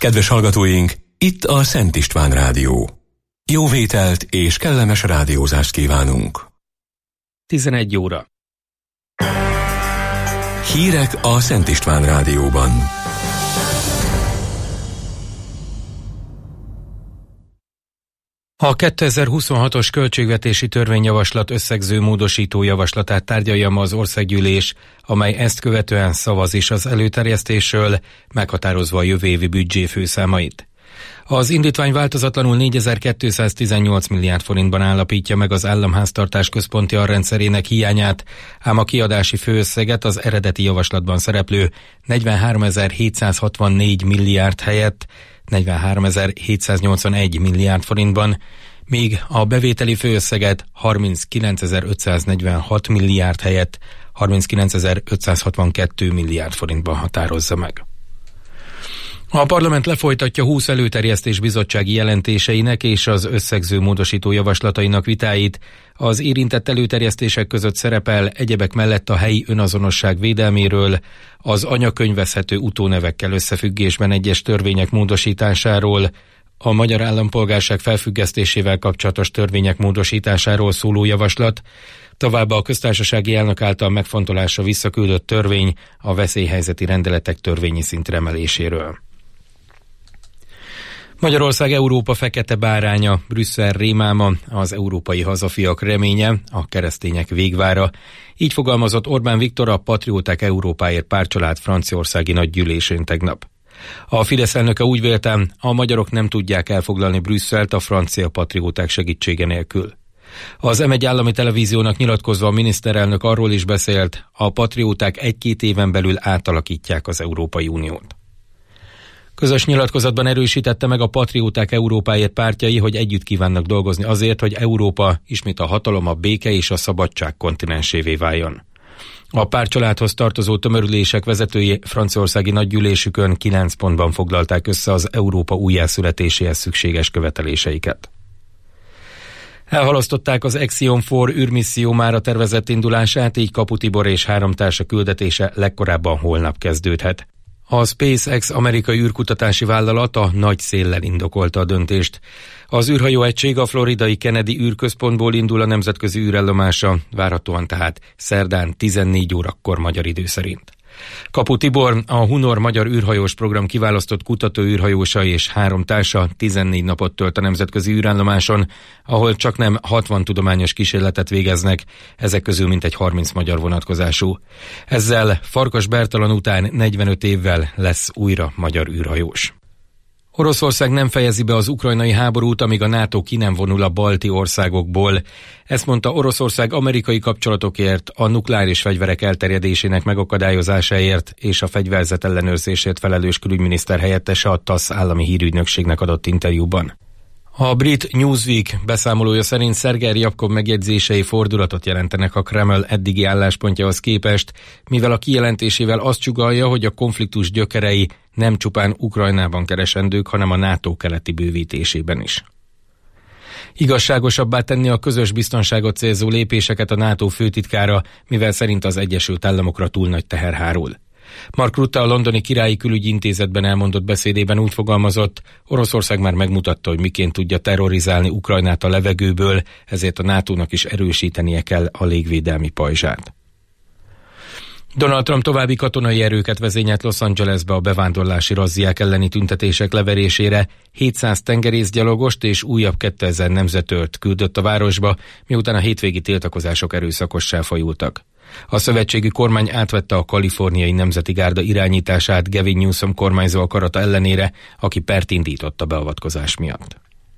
Kedves hallgatóink, itt a Szent István Rádió. Jó vételt és kellemes rádiózást kívánunk. 11 óra. Hírek a Szent István Rádióban. A 2026-os költségvetési törvényjavaslat összegző módosító javaslatát tárgyalja ma az országgyűlés, amely ezt követően szavaz is az előterjesztésről, meghatározva a jövő évi büdzsé főszámait. Az indítvány változatlanul 4218 milliárd forintban állapítja meg az államháztartás központi arrendszerének hiányát, ám a kiadási főösszeget az eredeti javaslatban szereplő 43.764 milliárd helyett 43.781 milliárd forintban, míg a bevételi főösszeget 39.546 milliárd helyett 39.562 milliárd forintban határozza meg. A parlament lefolytatja 20 előterjesztés bizottsági jelentéseinek és az összegző módosító javaslatainak vitáit. Az érintett előterjesztések között szerepel egyebek mellett a helyi önazonosság védelméről, az anyakönyvezhető utónevekkel összefüggésben egyes törvények módosításáról, a magyar állampolgárság felfüggesztésével kapcsolatos törvények módosításáról szóló javaslat, továbbá a köztársasági elnök által megfontolásra visszaküldött törvény a veszélyhelyzeti rendeletek törvényi szintre emeléséről. Magyarország Európa fekete báránya, Brüsszel rémáma, az európai hazafiak reménye, a keresztények végvára. Így fogalmazott Orbán Viktor a Patrióták Európáért pártcsalád franciaországi nagygyűlésén tegnap. A Fidesz elnöke úgy vélte, a magyarok nem tudják elfoglalni Brüsszelt a francia patrióták segítsége nélkül. Az M1 állami televíziónak nyilatkozva a miniszterelnök arról is beszélt, a patrióták 1-2 éven belül átalakítják az Európai Uniót. Közös nyilatkozatban erősítette meg a Patrióták Európáért pártjai, hogy együtt kívánnak dolgozni azért, hogy Európa ismét a hatalom, a béke és a szabadság kontinensévé váljon. A pártcsaládhoz tartozó tömörülések vezetői franciaországi nagygyűlésükön 9 pontban foglalták össze az Európa újjászületéséhez szükséges követeléseiket. Elhalasztották az Axiom 4 űrmisszió mára tervezett indulását, így Kapu Tibor és 3 társa küldetése legkorábban holnap kezdődhet. A SpaceX amerikai űrkutatási vállalat a nagy széllel indokolta a döntést. Az űrhajóegység a floridai Kennedy űrközpontból indul a nemzetközi űrállomásra, várhatóan tehát szerdán 14 órakor magyar idő szerint. Kapu Tibor, a Hunor magyar űrhajós program kiválasztott kutató űrhajósa és 3 társa 14 napot tölt a nemzetközi űrállomáson, ahol csaknem 60 tudományos kísérletet végeznek, ezek közül mintegy 30 magyar vonatkozású. Ezzel Farkas Bertalan után 45 évvel lesz újra magyar űrhajós. Oroszország nem fejezi be az ukrajnai háborút, amíg a NATO ki nem vonul a balti országokból. Ezt mondta Oroszország amerikai kapcsolatokért, a nukleáris fegyverek elterjedésének megakadályozásáért és a fegyverzet ellenőrzésért felelős külügyminiszter helyettese a TASZ állami hírügynökségnek adott interjúban. A brit Newsweek beszámolója szerint Szergej Ryabkov megjegyzései fordulatot jelentenek a Kreml eddigi álláspontjához képest, mivel a kijelentésével azt sugallja, hogy a konfliktus gyökerei nem csupán Ukrajnában keresendők, hanem a NATO keleti bővítésében is. Igazságosabbá tenni a közös biztonságot célzó lépéseket a NATO főtitkára, mivel szerint az Egyesült Államokra túl nagy teher hárul. Mark Rutte a londoni Királyi Külügyi Intézetben elmondott beszédében úgy fogalmazott, Oroszország már megmutatta, hogy miként tudja terrorizálni Ukrajnát a levegőből, ezért a NATO-nak is erősítenie kell a légvédelmi pajzsát. Donald Trump további katonai erőket vezényelt Los Angelesbe a bevándorlási razziák elleni tüntetések leverésére, 700 tengerészgyalogost és újabb 2000 nemzetőrt küldött a városba, miután a hétvégi tiltakozások erőszakossá fajultak. A szövetségi kormány átvette a kaliforniai nemzeti gárda irányítását Gavin Newsom kormányzó akarata ellenére, aki pert indított a beavatkozás miatt.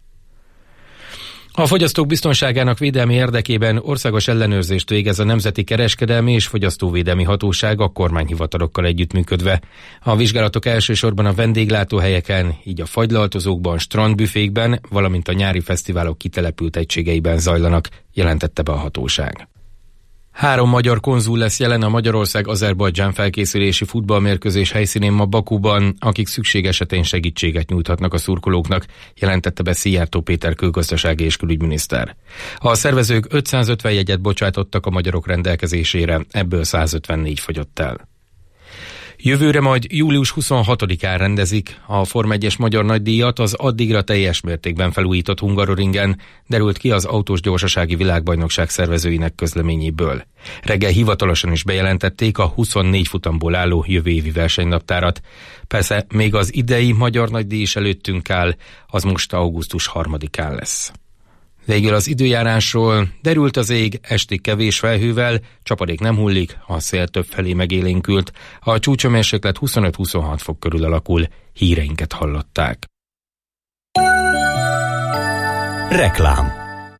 A fogyasztók biztonságának védelmi érdekében országos ellenőrzést végez a Nemzeti Kereskedelmi és Fogyasztóvédelmi Hatóság a kormányhivatalokkal együttműködve. A vizsgálatok elsősorban a vendéglátóhelyeken, így a fagylaltozókban, strandbüfékben, valamint a nyári fesztiválok kitelepült egységeiben zajlanak, jelentette be a hatóság. 3 magyar konzul lesz jelen a Magyarország-Azerbajdzsán felkészülési futballmérkőzés helyszínén ma Bakuban, akik szükség esetén segítséget nyújthatnak a szurkolóknak, jelentette be Szijjártó Péter külgazdasági és külügyminiszter. A szervezők 550 jegyet bocsátottak a magyarok rendelkezésére, ebből 154 fogyott el. Jövőre majd július 26-án rendezik a Forma 1-es magyar nagydíjat az addigra teljes mértékben felújított Hungaroringen, derült ki az autós gyorsasági világbajnokság szervezőinek közleményéből. Reggel hivatalosan is bejelentették a 24 futamból álló jövő évi versenynaptárat. Persze még az idei magyar nagydíj is előttünk áll, az most augusztus 3-án lesz. Végül az időjárásról: derült az ég, estig kevés felhővel, csapadék nem hullik, a szél több felé megélénkült, a csúcshőmérséklet 25-26 fok körül alakul. Híreinket hallották. Reklám.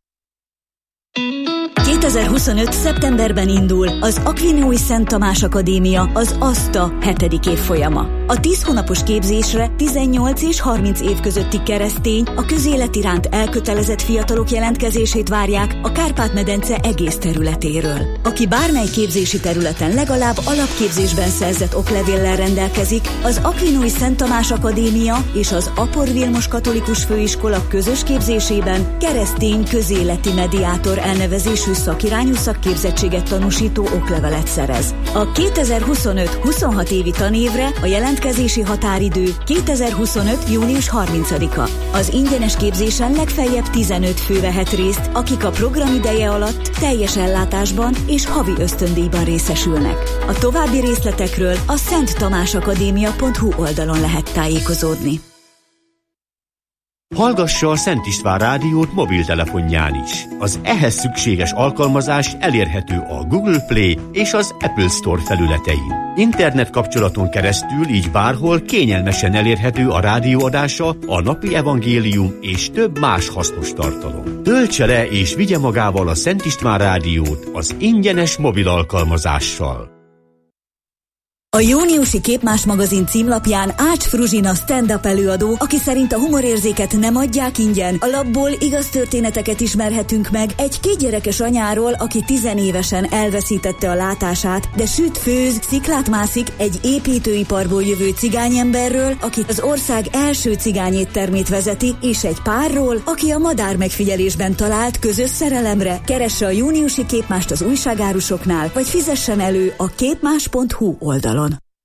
2025. szeptemberben indul az Aquinói Szent Tamás Akadémia, az ASTA 7. évfolyama. A 10 hónapos képzésre 18 és 30 év közötti keresztény, a közélet iránt elkötelezett fiatalok jelentkezését várják a Kárpát-medence egész területéről. Aki bármely képzési területen legalább alapképzésben szerzett oklevéllel rendelkezik, az Aquinói Szent Tamás Akadémia és az Apor Vilmos Katolikus Főiskola közös képzésében keresztény közéleti mediátor elnevezésű szakirányú szakképzettséget tanúsító oklevelet szerez. A 2025-26 évi tanévre a jelentkezési határidő 2025. június 30-a. Az ingyenes képzésen legfeljebb 15 fő vehet részt, akik a program ideje alatt teljes ellátásban és havi ösztöndíjban részesülnek. A további részletekről a szenttamásakadémia.hu oldalon lehet tájékozódni. Hallgassa a Szent István rádiót mobiltelefonján is. Az ehhez szükséges alkalmazás elérhető a Google Play és az Apple Store felületein. Internet kapcsolaton keresztül így bárhol kényelmesen elérhető a rádióadása, a napi evangélium és több más hasznos tartalom. Töltse le és vigye magával a Szent István rádiót az ingyenes mobil alkalmazással. A júniusi Képmás magazin címlapján Ács Fruzsina stand-up előadó, aki szerint a humorérzéket nem adják ingyen. A labból igaz történeteket ismerhetünk meg egy 2 gyerekes anyáról, aki 10 évesen elveszítette a látását, de süt, főz, sziklát mászik, egy építőiparból jövő cigányemberről, aki az ország első cigányéttermét vezeti, és egy párról, aki a madár megfigyelésben talált közös szerelemre. Keresse a júniusi Képmást az újságárusoknál, vagy fizessen elő a képmás.hu oldalon.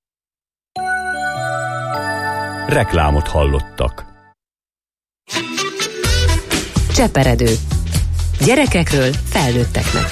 Reklámot hallottak. Cseperedő. Gyerekekről felnőtteknek.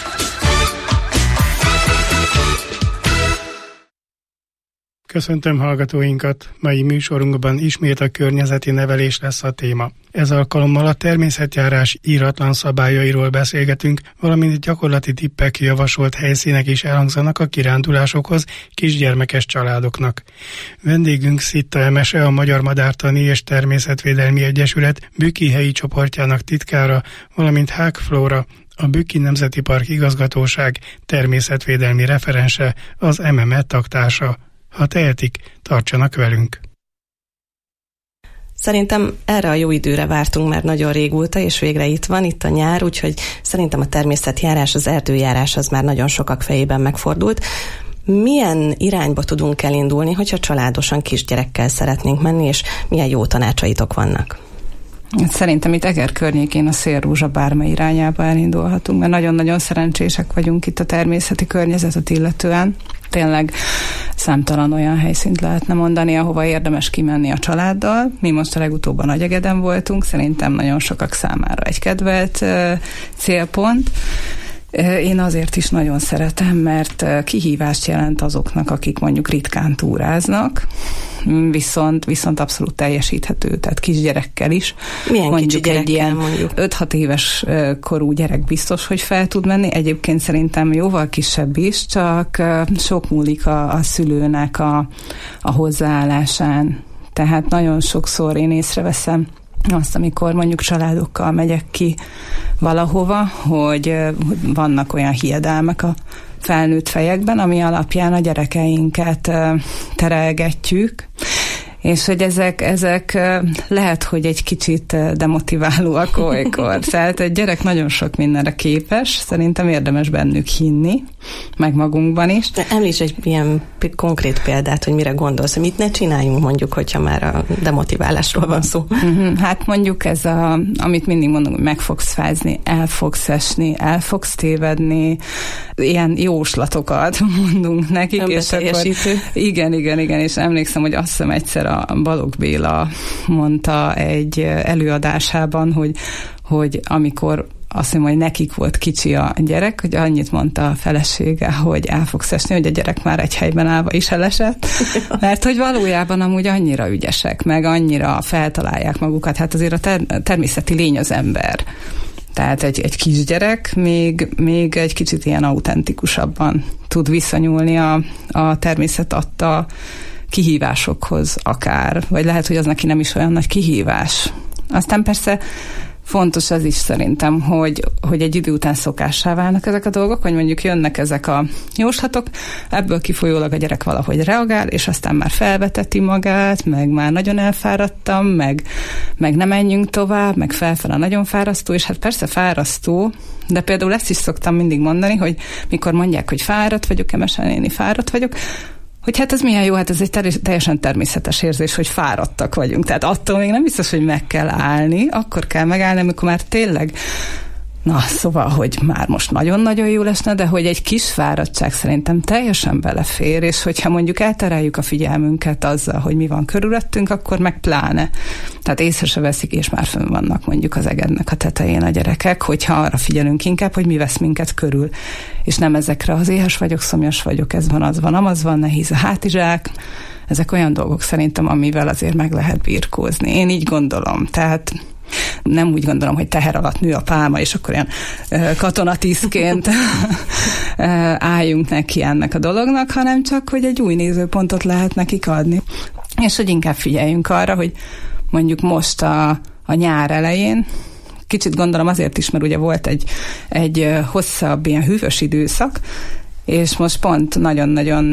Köszöntöm hallgatóinkat! Mai műsorunkban ismét a környezeti nevelés lesz a téma. Ez alkalommal a természetjárás íratlan szabályairól beszélgetünk, valamint gyakorlati tippek, javasolt helyszínek is elhangzanak a kirándulásokhoz kisgyermekes családoknak. Vendégünk Szitta Emese, a Magyar Madártani és Természetvédelmi Egyesület Bükki helyi csoportjának titkára, valamint Hák Flóra, a Bükki Nemzeti Park Igazgatóság természetvédelmi referense, az MME tagtársa. Ha tehetik, tartsanak velünk! Szerintem erre a jó időre vártunk már nagyon régóta, és végre itt van, itt a nyár, úgyhogy szerintem a természetjárás, az erdőjárás az már nagyon sokak fejében megfordult. Milyen irányba tudunk elindulni, hogyha családosan kisgyerekkel szeretnénk menni, és milyen jó tanácsaitok vannak? Szerintem itt Eger környékén a Szélrózsa bármely irányába elindulhatunk, mert nagyon-nagyon szerencsések vagyunk itt a természeti környezetet illetően. Tényleg számtalan olyan helyszínt lehetne mondani, ahova érdemes kimenni a családdal. Mi most a legutóbb a Nagyegeden voltunk, szerintem nagyon sokak számára egy kedvelt célpont. Én azért is nagyon szeretem, mert kihívást jelent azoknak, akik mondjuk ritkán túráznak, viszont abszolút teljesíthető, tehát kisgyerekkel is. Milyen mondjuk kicsi egy ilyen mondjuk? 5-6 éves korú gyerek biztos, hogy fel tud menni. Egyébként szerintem jóval kisebb is, csak sok múlik a szülőnek a hozzáállásán. Tehát nagyon sokszor én észreveszem azt, amikor mondjuk családokkal megyek ki valahova, hogy vannak olyan hiedelmek a felnőtt fejekben, ami alapján a gyerekeinket terelgetjük, és hogy ezek lehet, hogy egy kicsit demotiválóak olykor. Tehát egy gyerek nagyon sok mindenre képes, szerintem érdemes bennük hinni, meg magunkban is. De említs egy ilyen konkrét példát, hogy mire gondolsz, mit ne csináljunk mondjuk, hogyha már a demotiválásról van szó. Hát mondjuk ez amit mindig mondunk, hogy meg fogsz fázni, el fogsz esni, el fogsz tévedni, ilyen jóslatokat mondunk nekik. És akkor, igen, és emlékszem, hogy azt hiszem egyszer a Balogh Béla mondta egy előadásában, hogy amikor azt mondom, hogy nekik volt kicsi a gyerek, hogy annyit mondta a felesége, hogy el fogsz esni, hogy a gyerek már egy helyben állva is elesett, mert hogy valójában amúgy annyira ügyesek, meg annyira feltalálják magukat, hát azért a természeti lény az ember. Tehát egy kisgyerek még egy kicsit ilyen autentikusabban tud visszanyúlni a természet adta kihívásokhoz akár, vagy lehet, hogy az neki nem is olyan nagy kihívás. Aztán persze fontos az is szerintem, hogy egy idő után szokássá válnak ezek a dolgok, hogy mondjuk jönnek ezek a jóslatok, ebből kifolyólag a gyerek valahogy reagál, és aztán már felveteti magát, meg már nagyon elfáradtam, meg nem menjünk tovább, meg felfele nagyon fárasztó, és hát persze fárasztó, de például ezt is szoktam mindig mondani, hogy mikor mondják, hogy fáradt vagyok, Emese néni, fáradt vagyok, hogy hát ez milyen jó, hát ez egy teljesen természetes érzés, hogy fáradtak vagyunk. Tehát attól még nem biztos, hogy meg kell állni, akkor kell megállni, amikor már tényleg, szóval, hogy már most nagyon-nagyon jó lesne, de hogy egy kis fáradtság szerintem teljesen belefér, és hogyha mondjuk eltereljük a figyelmünket azzal, hogy mi van körülöttünk, akkor meg pláne. Tehát észre se veszik, és már fönn vannak mondjuk az egednek a tetején a gyerekek, hogyha arra figyelünk inkább, hogy mi vesz minket körül, és nem ezekre az éhes vagyok, szomjas vagyok, ez van, az van, amaz van, nehéz a hátizsák. Ezek olyan dolgok szerintem, amivel azért meg lehet birkózni. Én így gondolom, tehát nem úgy gondolom, hogy teher alatt nő a pálma, és akkor ilyen katonatízként álljunk neki ennek a dolognak, hanem csak, hogy egy új nézőpontot lehet nekik adni. És hogy inkább figyeljünk arra, hogy mondjuk most a nyár elején, kicsit gondolom azért is, mert ugye volt egy hosszabb ilyen hűvös időszak, és most pont nagyon-nagyon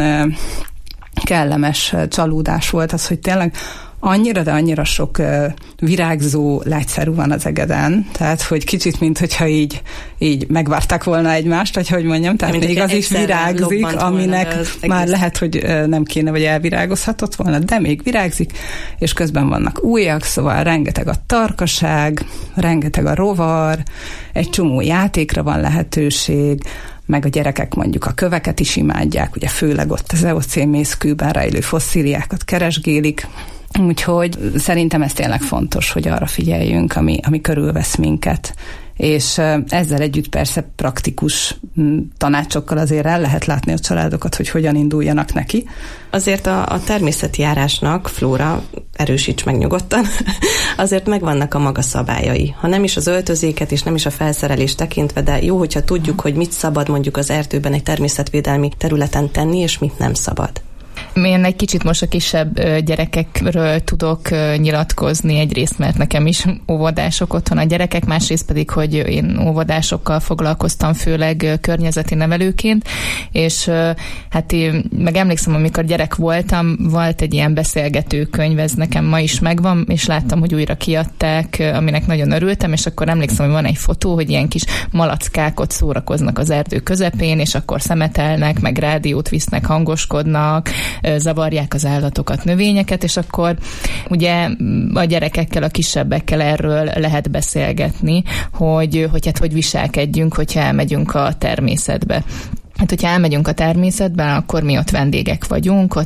kellemes csalódás volt az, hogy tényleg annyira sok virágzó lágyszárú van az egeden, tehát hogy kicsit, mintha így megvárták volna egymást, vagy hogy mondjam, tehát még az is virágzik, aminek már lehet, hogy nem kéne, vagy elvirágozhatott volna, de még virágzik, és közben vannak újak, szóval rengeteg a tarkaság, rengeteg a rovar, egy csomó játékra van lehetőség, meg a gyerekek mondjuk a köveket is imádják, ugye főleg ott az eocén mészkőben rejlő fosszíliákat keresgélik, úgyhogy szerintem ez tényleg fontos, hogy arra figyeljünk, ami körülvesz minket. És ezzel együtt persze praktikus tanácsokkal azért el lehet látni a családokat, hogy hogyan induljanak neki. Azért a természeti járásnak, Flóra, erősíts meg nyugodtan, azért megvannak a maga szabályai. Ha nem is az öltözéket és nem is a felszerelést tekintve, de jó, hogyha tudjuk, hogy mit szabad mondjuk az erdőben egy természetvédelmi területen tenni, és mit nem szabad. Én egy kicsit most a kisebb gyerekekről tudok nyilatkozni, egyrészt, mert nekem is óvodások otthon a gyerekek, másrészt pedig, hogy én óvodásokkal foglalkoztam, főleg környezeti nevelőként, és hát én meg emlékszem, amikor gyerek voltam, volt egy ilyen beszélgető könyv, ez nekem ma is megvan, és láttam, hogy újra kiadták, aminek nagyon örültem, és akkor emlékszem, hogy van egy fotó, hogy ilyen kis malackák ott szórakoznak az erdő közepén, és akkor szemetelnek, meg rádiót visznek, hangoskodnak, zavarják az állatokat, növényeket, és akkor ugye a gyerekekkel, a kisebbekkel erről lehet beszélgetni, hogy hát hogy viselkedjünk, hogyha elmegyünk a természetbe. Hát, hogyha elmegyünk a természetben, akkor mi ott vendégek vagyunk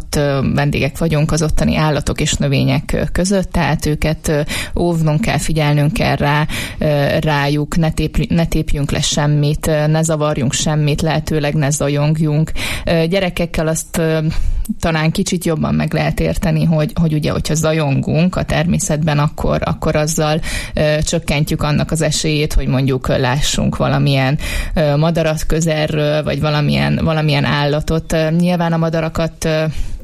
az ottani állatok és növények között, tehát őket óvnunk kell, figyelnünk kell rájuk, ne tépjünk le semmit, ne zavarjunk semmit, lehetőleg ne zajongjunk. Gyerekekkel azt talán kicsit jobban meg lehet érteni, hogy ugye, hogyha zajongunk a természetben, akkor azzal csökkentjük annak az esélyét, hogy mondjuk lássunk valamilyen madarat közelről, vagy valamilyen állatot. Nyilván a madarakat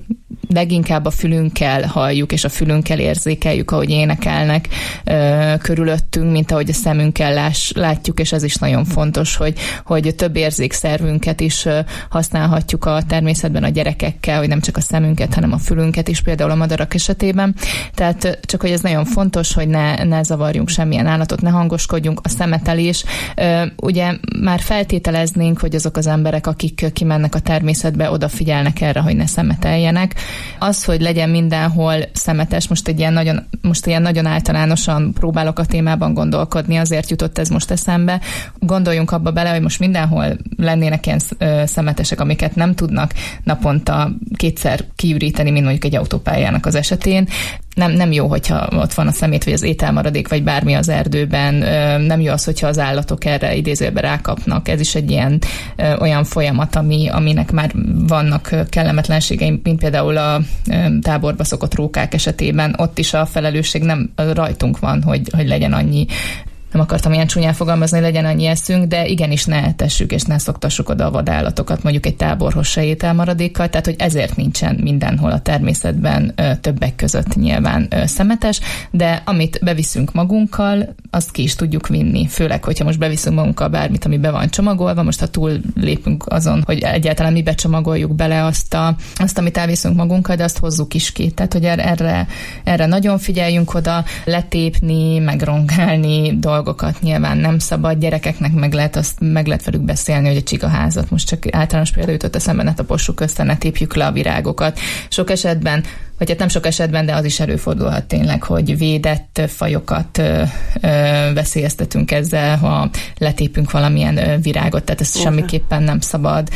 leginkább a fülünkkel halljuk, és a fülünkkel érzékeljük, ahogy énekelnek körülöttünk, mint ahogy a szemünkkel látjuk, és ez is nagyon fontos, hogy több érzékszervünket is használhatjuk a természetben a gyerekekkel, hogy nem csak a szemünket, hanem a fülünket is, például a madarak esetében. Tehát csak, hogy ez nagyon fontos, hogy ne zavarjunk semmilyen állatot, ne hangoskodjunk, a szemetelés. Ugye már feltételeznénk, hogy azok az emberek, akik kimennek a természetbe, odafigyelnek erre, hogy ne szemeteljenek. Az, hogy legyen mindenhol szemetes, most ilyen nagyon általánosan próbálok a témában gondolkodni, azért jutott ez most eszembe. Gondoljunk abba bele, hogy most mindenhol lennének ilyen szemetesek, amiket nem tudnak naponta kétszer kiüríteni, mint mondjuk egy autópályának az esetén. Nem jó, hogyha ott van a szemét, vagy az ételmaradék, vagy bármi az erdőben. Nem jó az, hogyha az állatok erre idézőben rákapnak. Ez is egy ilyen olyan folyamat, aminek már vannak kellemetlenségei, mint például a táborba szokott rókák esetében. Ott is a felelősség nem rajtunk van, hogy legyen annyi, nem akartam ilyen csúnyán fogalmazni, hogy legyen annyi eszünk, de igenis ne etessük és ne szoktassuk oda a vadállatokat, mondjuk egy táborhoz se ételmaradékkal, tehát hogy ezért nincsen mindenhol a természetben többek között nyilván szemetes, de amit beviszünk magunkkal, azt ki is tudjuk vinni, főleg, hogyha most beviszünk magunkkal bármit, ami be van csomagolva, most ha túl lépünk azon, hogy egyáltalán mi becsomagoljuk bele azt, amit elviszünk magunkkal, de azt hozzuk is ki, tehát hogy erre nagyon figyeljünk oda, letépni, megrongálni dolgokat nyilván nem szabad, gyerekeknek meg lehet velük beszélni, hogy a csigaházat, most csak általános példa jutott eszembe, ne tapossuk össze, ne tépjük le a virágokat. Sok esetben, vagy hát nem sok esetben, de az is előfordulhat tényleg, hogy védett fajokat veszélyeztetünk ezzel, ha letépünk valamilyen virágot, tehát ez semmiképpen nem szabad.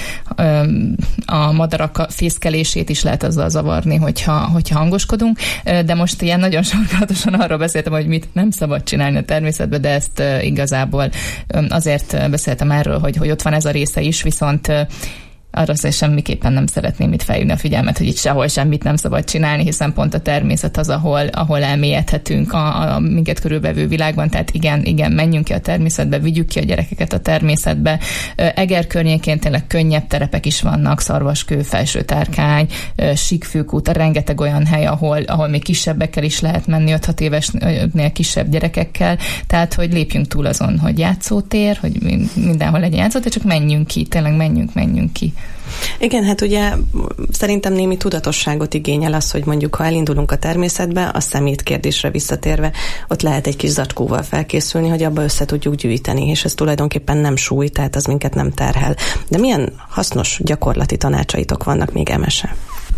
A madarak fészkelését is lehet azzal zavarni, hogyha hangoskodunk, de most ilyen nagyon sarkalatosan arról beszéltem, hogy mit nem szabad csinálni a természetben, de ezt igazából azért beszéltem erről, hogy ott van ez a része is, viszont arra semmiképpen nem szeretném itt felhívni a figyelmet, hogy itt sehol semmit nem szabad csinálni, hiszen pont a természet az, ahol elmélyedhetünk a minket körülvevő világban, tehát igen, menjünk ki a természetbe, vigyük ki a gyerekeket a természetbe. Eger környékén tényleg könnyebb terepek is vannak, Szarvaskő, Felső-Tárkány, Síkfűkút, rengeteg olyan hely, ahol még kisebbekkel is lehet menni, 5-6 évesnél kisebb gyerekekkel, tehát hogy lépjünk túl azon, hogy játszótér, hogy mindenhol legyen játszótér, csak menjünk ki, tényleg menjünk ki. Igen, hát ugye szerintem némi tudatosságot igényel az, hogy mondjuk, ha elindulunk a természetbe, a szemét kérdésre visszatérve, ott lehet egy kis zacskóval felkészülni, hogy abba össze tudjuk gyűjteni, és ez tulajdonképpen nem súly, tehát az minket nem terhel. De milyen hasznos gyakorlati tanácsaitok vannak még emese?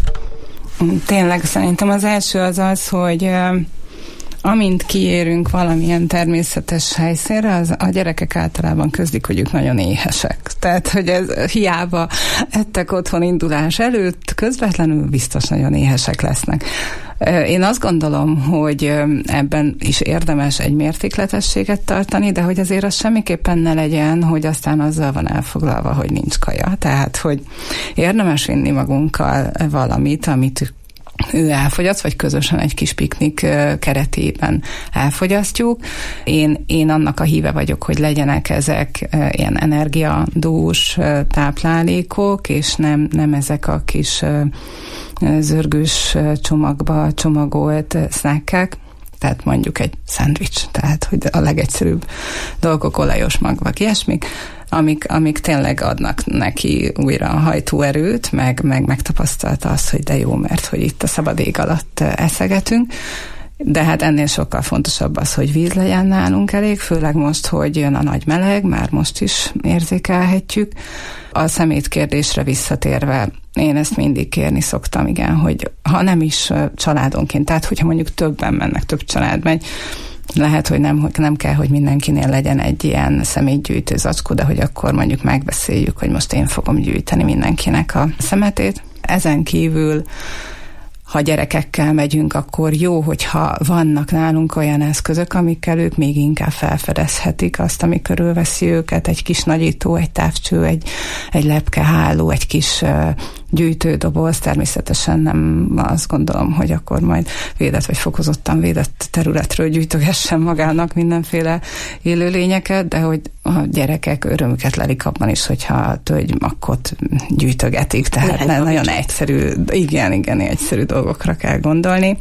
Tényleg szerintem az első az, hogy amint kiérünk valamilyen természetes helyszínre, a gyerekek általában közlik, hogy ők nagyon éhesek. Tehát, hogy ez hiába ettek otthon indulás előtt, közvetlenül biztos nagyon éhesek lesznek. Én azt gondolom, hogy ebben is érdemes egy mértékletességet tartani, de hogy azért az semmiképpen ne legyen, hogy aztán azzal van elfoglalva, hogy nincs kaja. Tehát, hogy érdemes vinni magunkkal valamit, amit ő elfogyaszt, vagy közösen egy kis piknik keretében elfogyasztjuk. Én annak a híve vagyok, hogy legyenek ezek ilyen energiadús táplálékok, és nem ezek a kis zörgős csomagba csomagolt snackek, tehát mondjuk egy szendvics, tehát hogy a legegyszerűbb dolgok, olajos magvak, ilyesmik, amik tényleg adnak neki újra a hajtóerőt, meg megtapasztalta azt, hogy de jó, mert hogy itt a szabad ég alatt eszegetünk. De hát ennél sokkal fontosabb az, hogy víz legyen nálunk elég, főleg most, hogy jön a nagy meleg, már most is érzékelhetjük. A szemét kérdésre visszatérve, én ezt mindig kérni szoktam, igen, hogy ha nem is családonként, tehát hogyha mondjuk többen mennek, több család megy, lehet, hogy nem kell, hogy mindenkinél legyen egy ilyen szemétgyűjtő zacskó, de hogy akkor mondjuk megbeszéljük, hogy most én fogom gyűjteni mindenkinek a szemetét. Ezen kívül, ha gyerekekkel megyünk, akkor jó, hogyha vannak nálunk olyan eszközök, amikkel ők még inkább felfedezhetik azt, ami körülveszi őket, egy kis nagyító, egy távcső, egy lepkeháló, egy kis gyűjtődoboz, természetesen nem azt gondolom, hogy akkor majd védett vagy fokozottan védett területről gyűjtögessen magának mindenféle élőlényeket, de hogy a gyerekek örömüket lelik abban is, hogyha a tölgymakkot gyűjtögetik, tehát nagyon egyszerű, igen, egyszerű dolgokra kell gondolni.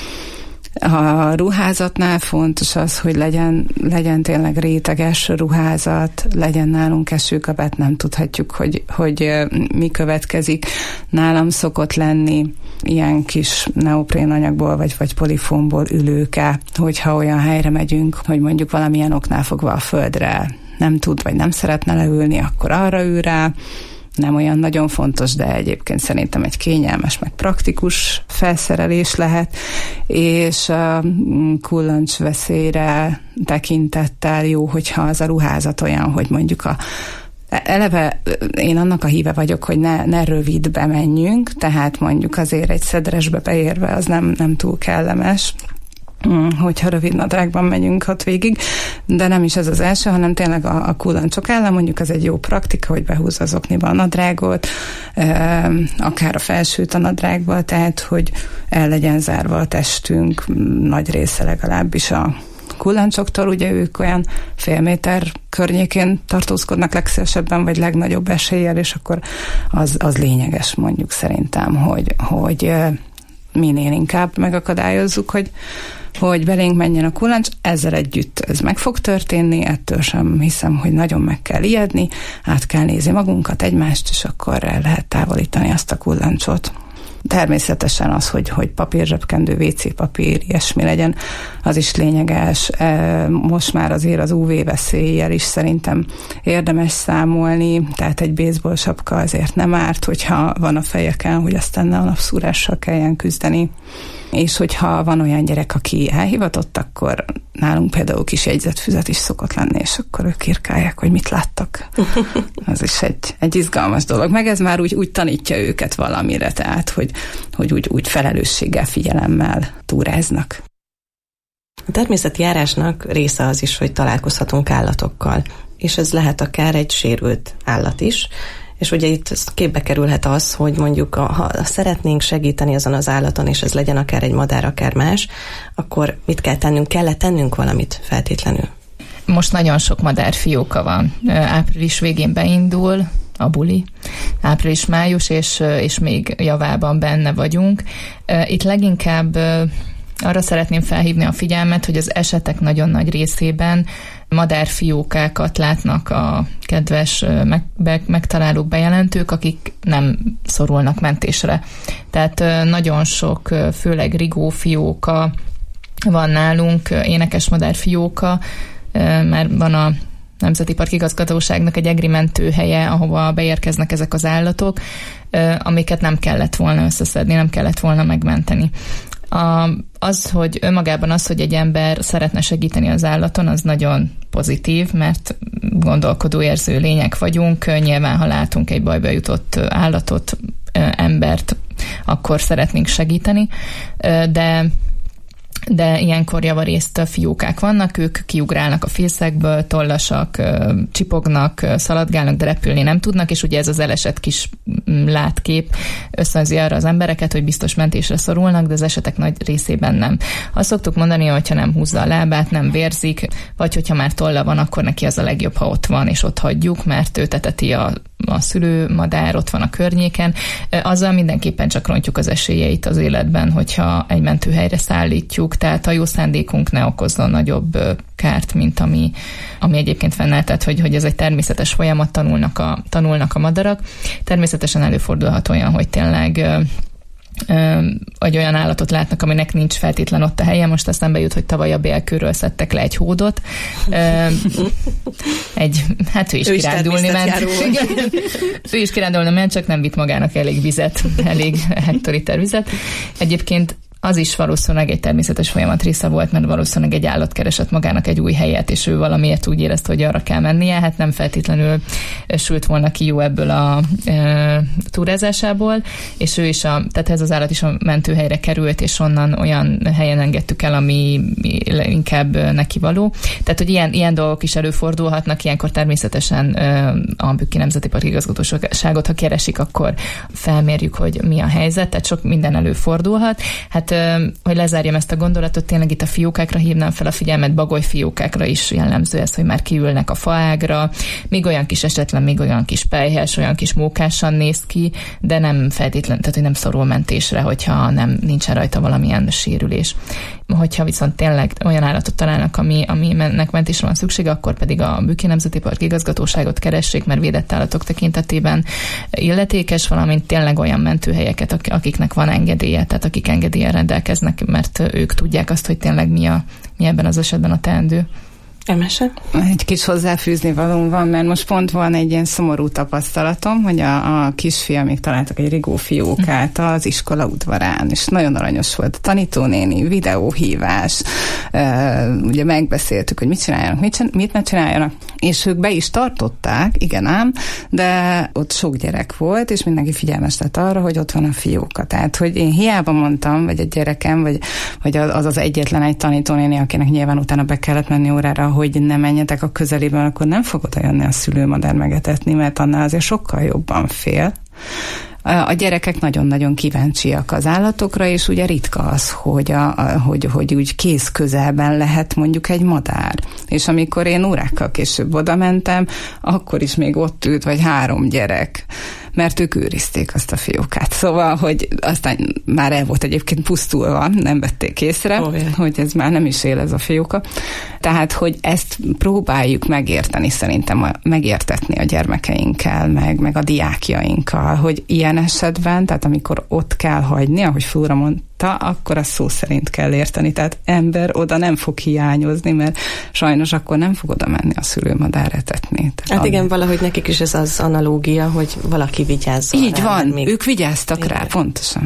A ruházatnál fontos az, hogy legyen tényleg réteges ruházat, legyen nálunk esőkabát, nem tudhatjuk, hogy mi következik. Nálam szokott lenni ilyen kis neoprénanyagból vagy polifonból ülőke, hogyha olyan helyre megyünk, hogy mondjuk valamilyen oknál fogva a földre nem tud, vagy nem szeretne leülni, akkor arra ül rá. Nem olyan nagyon fontos, de egyébként szerintem egy kényelmes, meg praktikus felszerelés lehet, és a kullancsveszélyre tekintettel jó, hogyha az a ruházat olyan, hogy mondjuk eleve én annak a híve vagyok, hogy ne rövidbe menjünk, tehát mondjuk azért egy szedresbe beérve az nem túl kellemes, hogyha rövid nadrágban megyünk hat végig, de nem is ez az első, hanem tényleg a kullancsok ellen, mondjuk ez egy jó praktika, hogy behúzza az okniba a nadrágot, akár a felsőt a nadrágba, tehát hogy el legyen zárva a testünk nagy része legalábbis a kullancsoktól, ugye ők olyan fél méter környékén tartózkodnak legszélesebben, vagy legnagyobb eséllyel, és akkor az lényeges mondjuk szerintem, hogy minél inkább megakadályozzuk, hogy belénk menjen a kullancs, ezzel együtt ez meg fog történni, ettől sem hiszem, hogy nagyon meg kell ijedni, át kell nézni magunkat, egymást, és akkor el lehet távolítani azt a kullancsot. Természetesen az, hogy papírzsebkendő, WC papír, ilyesmi legyen, az is lényeges. Most már azért az UV veszéllyel is szerintem érdemes számolni, tehát egy baseball sapka azért nem árt, hogyha van a fejeken, hogy aztán ne a napszúrással kelljen küzdeni. És hogyha van olyan gyerek, aki elhivatott, akkor nálunk például kis jegyzetfüzet is szokott lenni, és akkor ők írkálják, hogy mit láttak. Az is egy izgalmas dolog. Meg ez már úgy tanítja őket valamire, tehát hogy úgy felelősséggel, figyelemmel túráznak. A természeti járásnak része az is, hogy találkozhatunk állatokkal, és ez lehet akár egy sérült állat is, és ugye itt képbe kerülhet az, hogy mondjuk ha szeretnénk segíteni azon az állaton, és ez legyen akár egy madár, akár más, akkor mit kell tennünk? Kell-e tennünk valamit feltétlenül? Most nagyon sok madárfióka van. Április végén beindul a buli, április-május, és még javában benne vagyunk. Itt leginkább arra szeretném felhívni a figyelmet, hogy az esetek nagyon nagy részében madárfiókákat látnak a kedves megtalálók, bejelentők, akik nem szorulnak mentésre. Tehát nagyon sok, főleg rigófióka van nálunk, énekesmadárfióka, mert van a Nemzeti Park Igazgatóságnak egy egri mentőhelye, ahova beérkeznek ezek az állatok, amiket nem kellett volna összeszedni, nem kellett volna megmenteni. Hogy önmagában az, hogy egy ember szeretne segíteni az állaton, az nagyon pozitív, mert gondolkodó, érző lények vagyunk. Nyilván, ha látunk egy bajba jutott állatot, embert, akkor szeretnénk segíteni, de ilyenkor javarészt fiókák vannak, ők kiugrálnak a fészekből, tollasak, csipognak, szaladgálnak, de repülni nem tudnak, és ugye ez az elesett kis látkép ösztönzi arra az embereket, hogy biztos mentésre szorulnak, de az esetek nagy részében nem. Azt szoktuk mondani, hogyha nem húzza a lábát, nem vérzik, vagy hogyha már tolla van, akkor neki az a legjobb, ha ott van, és ott hagyjuk, mert ő teteti a szülőmadár, ott van a környéken. Azzal mindenképpen csak rontjuk az esélyeit az életben, hogyha egy mentőhelyre szállítjuk, tehát a jó szándékunk ne okozzon nagyobb kárt, mint ami egyébként fennáll, tehát hogy ez egy természetes folyamat, tanulnak a madarak. Természetesen előfordulhat olyan, hogy tényleg vagy olyan állatot látnak, aminek nincs feltétlen ott a helye. Most eszembe jut, hogy tavaly a Bélkőről szedtek le egy hódot. Ő is kirándulni ment. Ő is kirándulni ment, csak nem vitt magának elég vizet, elég hektoliter vizet. Egyébként az is valószínűleg egy természetes folyamat része volt, mert valószínűleg egy állat keresett magának egy új helyet, és ő valamiért úgy érezte, hogy arra kell mennie, hát nem feltétlenül sült volna ki jó ebből a túrázásából, és ő is tehát ez az állat is a mentőhelyre került, és onnan olyan helyen engedtük el, ami inkább neki való. Tehát, hogy ilyen dolgok is előfordulhatnak, ilyenkor természetesen a Bükki Nemzeti Park Igazgatóságot, ha keresik, akkor felmérjük, hogy mi a helyzet, tehát sok minden előfordulhat. Hát itt, hogy lezárjam ezt a gondolatot, tényleg itt a fiókákra hívnám fel a figyelmet, bagolyfiókákra is jellemző ez, hogy már kiülnek a faágra, még olyan kis esetlen, még olyan kis pelyhes, olyan kis mókásan néz ki, de nem feltétlen, tehát hogy nem szorul mentésre, hogyha nincsen rajta valamilyen sérülés. Hogyha viszont tényleg olyan állatot találnak, aminek mentésre van szüksége, akkor pedig a Bükki Nemzeti Park Igazgatóságot keressék, mert védett állatok tekintetében illetékes, valamint tényleg olyan mentőhelyeket, akiknek van engedélye, tehát akik engedéllyel rendelkeznek, mert ők tudják azt, hogy tényleg mi ebben az esetben a teendő. Emese? Egy kis hozzáfűzni valóm van, mert most pont van egy ilyen szomorú tapasztalatom, hogy a kisfiamig találtak egy rigófiókát az iskola udvarán, és nagyon aranyos volt a tanítónéni, videóhívás, ugye megbeszéltük, hogy mit csináljanak, mit ne csináljanak, és ők be is tartották, igen ám, de ott sok gyerek volt, és mindenki figyelmes lett arra, hogy ott van a fióka. Tehát, hogy én hiába mondtam, vagy egy gyerekem, vagy az egyetlen egy tanítónéni, akinek nyilván utána be kellett menni órára, hogy ne menjetek a közelében, akkor nem fog oda jönni a szülőmadár megetetni, mert annál azért sokkal jobban fél. A gyerekek nagyon-nagyon kíváncsiak az állatokra, és ugye ritka az, hogy úgy kéz közelben lehet mondjuk egy madár. És amikor én órákkal később oda mentem, akkor is még ott ült, vagy 3 gyerek, mert ők őrizték azt a fiókát. Szóval, hogy aztán már el volt egyébként pusztulva, nem vették észre, hogy ez már nem is él ez a fióka. Tehát, hogy ezt próbáljuk megérteni, szerintem megértetni a gyermekeinkkel, meg a diákjainkkal, hogy ilyen esetben, tehát amikor ott kell hagyni, ahogy Flóra mondta, akkor azt szó szerint kell érteni. Tehát ember oda nem fog hiányozni, mert sajnos akkor nem fog oda menni a szülőmadár etetni. Hát igen, valahogy nekik is ez az analógia, hogy valaki vigyázzon. Így rá, van, ők vigyáztak rá, pontosan.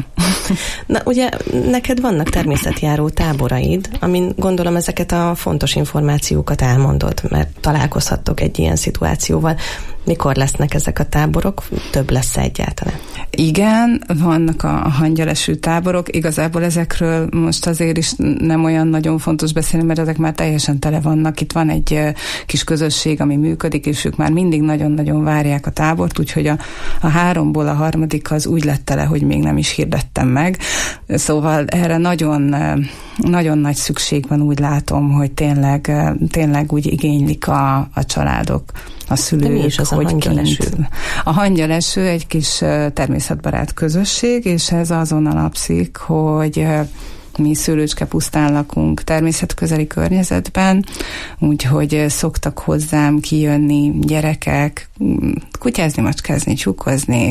Na ugye neked vannak természetjáró táboraid, amin gondolom ezeket a fontos információkat elmondod, mert találkozhattok egy ilyen szituációval. Mikor lesznek ezek a táborok? Több lesz egyáltalán? Igen, vannak a hangyaleső táborok. Igazából ezekről most azért is nem olyan nagyon fontos beszélni, mert ezek már teljesen tele vannak. Itt van egy kis közösség, ami működik, és ők már mindig nagyon-nagyon várják a tábort, úgyhogy a 3-ból a 3. az úgy lett tele, hogy még nem is hirdettem meg. Szóval erre nagyon, nagyon nagy szükség van, úgy látom, hogy tényleg úgy igénylik a családok, a szülők. De mi is az hogy a hangyaleső? A hangyaleső egy kis természetbarát közösség, és ez azon alapszik, hogy mi Szőlőcske pusztán lakunk természetközeli környezetben, úgyhogy szoktak hozzám kijönni gyerekek, kutyázni, macskázni, tyúkozni,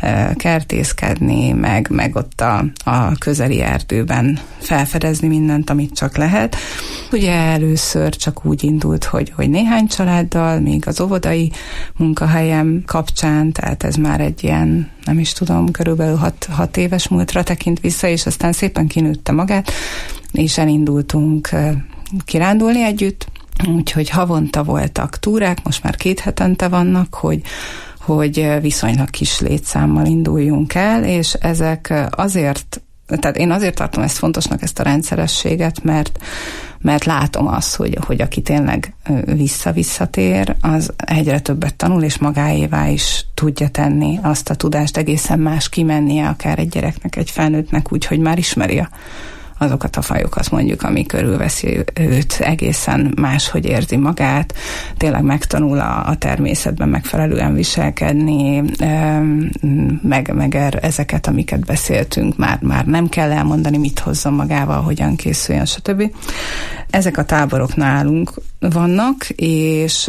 kertészkedni, meg ott a közeli erdőben felfedezni mindent, amit csak lehet. Ugye először csak úgy indult, hogy néhány családdal, még az óvodai munkahelyem kapcsán, tehát ez már egy ilyen, nem is tudom, körülbelül 6 éves múltra tekint vissza, és aztán szépen kinőtte magát, és elindultunk kirándulni együtt, úgyhogy havonta voltak túrák, most már 2 hetente vannak, hogy viszonylag kis létszámmal induljunk el, és ezek azért, tehát én azért tartom ezt fontosnak, ezt a rendszerességet, mert látom azt, hogy aki tényleg visszatér, az egyre többet tanul, és magáévá is tudja tenni azt a tudást, egészen más kimennie akár egy gyereknek, egy felnőttnek úgy, hogy már ismeri azokat a fajokat mondjuk, ami körülveszi őt, egészen máshogy érzi magát, tényleg megtanul a természetben megfelelően viselkedni, meg ezeket, amiket beszéltünk, már nem kell elmondani, mit hozzon magával, hogyan készüljön, stb. Ezek a táborok nálunk vannak, és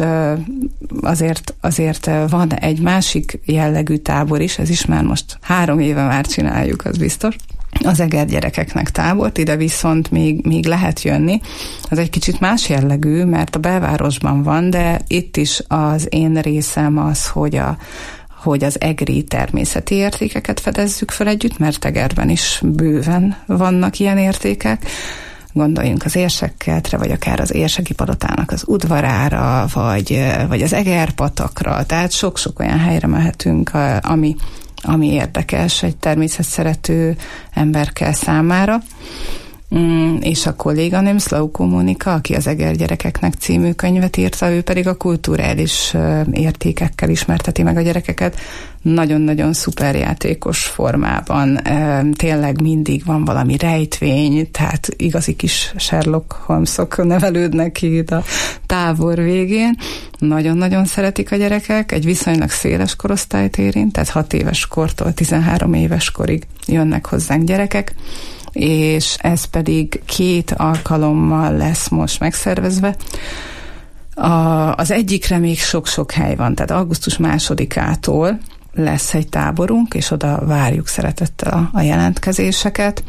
azért van egy másik jellegű tábor is, ez is már most 3 éve már csináljuk, az biztos. Az Eger gyerekeknek tábort, ide viszont még lehet jönni. Az egy kicsit más jellegű, mert a belvárosban van, de itt is az én részem az, hogy az egri természeti értékeket fedezzük fel együtt, mert Egerben is bőven vannak ilyen értékek. Gondoljunk az Érsekkertre, vagy akár az Érseki palotának az udvarára, vagy az Egerpatakra, tehát sok-sok olyan helyre mehetünk, ami érdekes egy természetszerető emberke számára. és a kolléganőm Szlaukó Mónika, aki az Eger gyerekeknek című könyvet írta, ő pedig a kulturális értékekkel ismerteti meg a gyerekeket. Nagyon-nagyon szuper játékos formában. Tényleg mindig van valami rejtvény, tehát igazi kis Sherlock Holmesok nevelődnek ki itt a tábor végén. Nagyon-nagyon szeretik a gyerekek, egy viszonylag széles korosztályt érint, tehát 6 éves kortól 13 éves korig jönnek hozzánk gyerekek, és ez pedig 2 alkalommal lesz most megszervezve. Az egyikre még sok-sok hely van, tehát augusztus 2-ától lesz egy táborunk, és oda várjuk szeretettel a jelentkezéseket.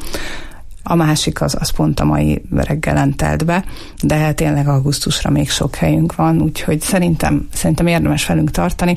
A másik az pont a mai reggelen telt be, de tényleg augusztusra még sok helyünk van, úgyhogy szerintem érdemes velünk tartani.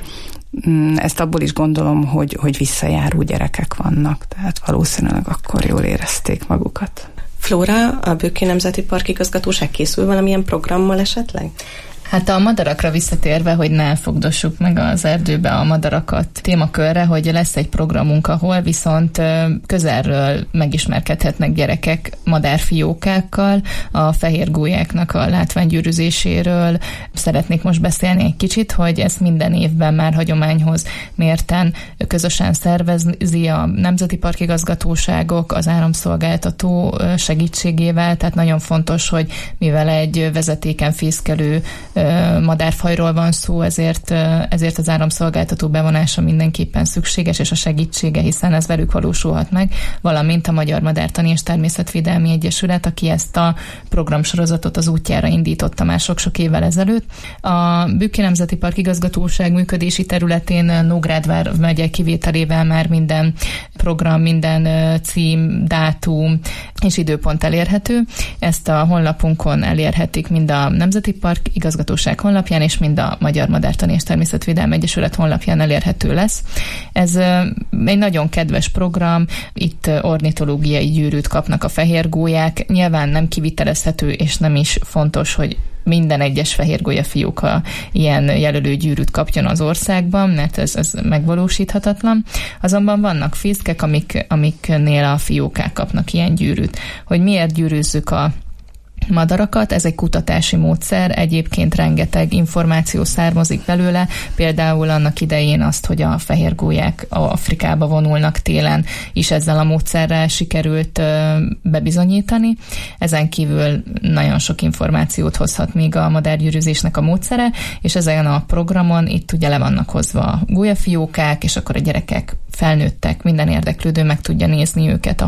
Ezt abból is gondolom, hogy visszajáró gyerekek vannak, tehát valószínűleg akkor jól érezték magukat. Flóra, a Bükki Nemzeti Park Igazgatóság készül valamilyen programmal esetleg? Hát a madarakra visszatérve, hogy ne fogdossuk meg az erdőbe a madarakat témakörre, hogy lesz egy programunk, ahol viszont közelről megismerkedhetnek gyerekek madárfiókákkal, a fehérgólyáknak a látványgyűrűzéséről. Szeretnék most beszélni egy kicsit, hogy ezt minden évben már hagyományhoz mérten közösen szervezi a Nemzeti Parkigazgatóságok, az áramszolgáltató segítségével, tehát nagyon fontos, hogy mivel egy vezetéken fészkelő madárfajról van szó, ezért az áramszolgáltató bevonása mindenképpen szükséges, és a segítsége, hiszen ez velük valósulhat meg, valamint a Magyar Madártani és Természetvédelmi Egyesület, aki ezt a programsorozatot az útjára indította már sok-sok évvel ezelőtt. A Bükki Nemzeti Park Igazgatóság működési területén Nógrád megye kivételével már minden program, minden cím, dátum és időpont elérhető. Ezt a honlapunkon elérhetik mind a Nemzeti Park Igazgatóság honlapján, és mind a Magyar Madártani és Természetvédelmi Egyesület honlapján elérhető lesz. Ez egy nagyon kedves program, itt ornitológiai gyűrűt kapnak a fehérgólyák, nyilván nem kivitelezhető, és nem is fontos, hogy minden egyes fehérgólya fióka ilyen jelölő gyűrűt kapjon az országban, mert ez megvalósíthatatlan. Azonban vannak fészkek, amiknél a fiókák kapnak ilyen gyűrűt. Hogy miért gyűrűzzük a madarakat, ez egy kutatási módszer, egyébként rengeteg információ származik belőle, például annak idején azt, hogy a fehérgólyák Afrikába vonulnak télen, is ezzel a módszerrel sikerült bebizonyítani. Ezen kívül nagyon sok információt hozhat még a madárgyűrűzésnek a módszere, és ezen a programon itt ugye le vannak hozva a gólyafiókák, és akkor a gyerekek felnőttek, minden érdeklődő meg tudja nézni őket,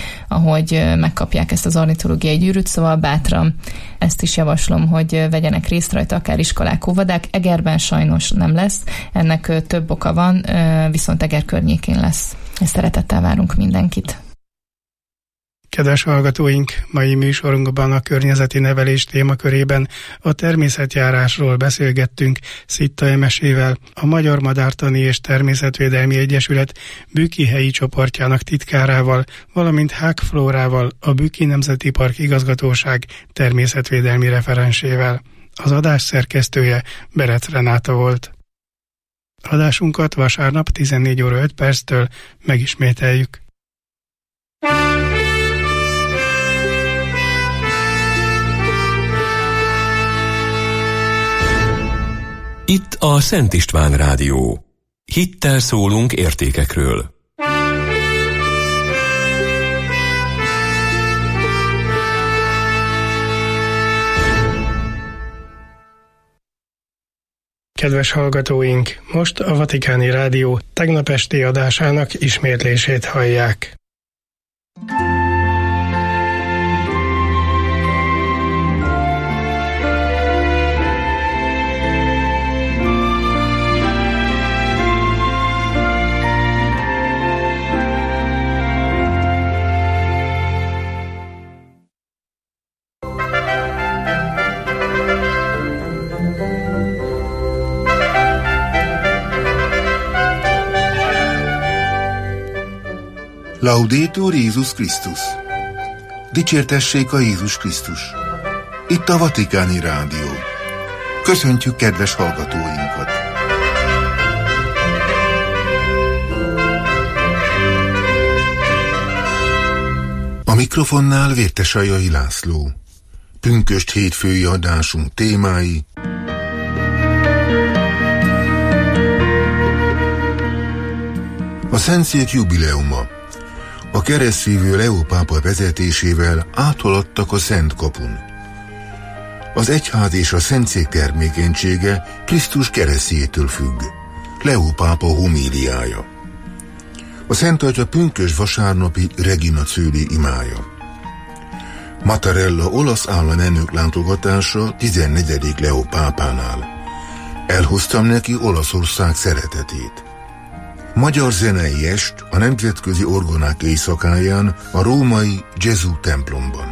ahogy megkapják ezt az ornitológiai gyűrűt, szóval bátran ezt is javaslom, hogy vegyenek részt rajta, akár iskolák, óvodák. Egerben sajnos nem lesz, ennek több oka van, viszont Eger környékén lesz. Szeretettel várunk mindenkit. Kedves hallgatóink, mai műsorunkban a környezeti nevelés témakörében a természetjárásról beszélgettünk Szitta Emesével, a Magyar Madártani és Természetvédelmi Egyesület Bükki helyi csoportjának titkárával, valamint Hák Flórával, a Bükki Nemzeti Park Igazgatóság természetvédelmi referensével. Az adás szerkesztője Berec Renáta volt. Adásunkat vasárnap 14 óra 5 perctől megismételjük. Itt a Szent István Rádió. Hittel szólunk értékekről. Kedves hallgatóink, most a Vatikáni Rádió tegnap esti adásának ismétlését hallják. Laudetur Jézus Krisztus! Dicsértessék a Jézus Krisztus! Itt a Vatikáni Rádió. Köszöntjük kedves hallgatóinkat! A mikrofonnál Vértesajai László. Pünkösd hétfői adásunk témái: a Szentszék jubileuma. A keresztszívő Leó pápa vezetésével áthaladtak a Szent Kapun. Az egyház és a Szentszék termékenysége Krisztus keresztjétől függ. Leó pápa homíliája. A Szent Atya pünkösd vasárnapi Regina Coeli imája. Mattarella olasz államelnök látogatása 14. Leó pápánál. Elhoztam neki Olaszország szeretetét. Magyar zenei est a nemzetközi orgonák éjszakáján a római Gesù templomban.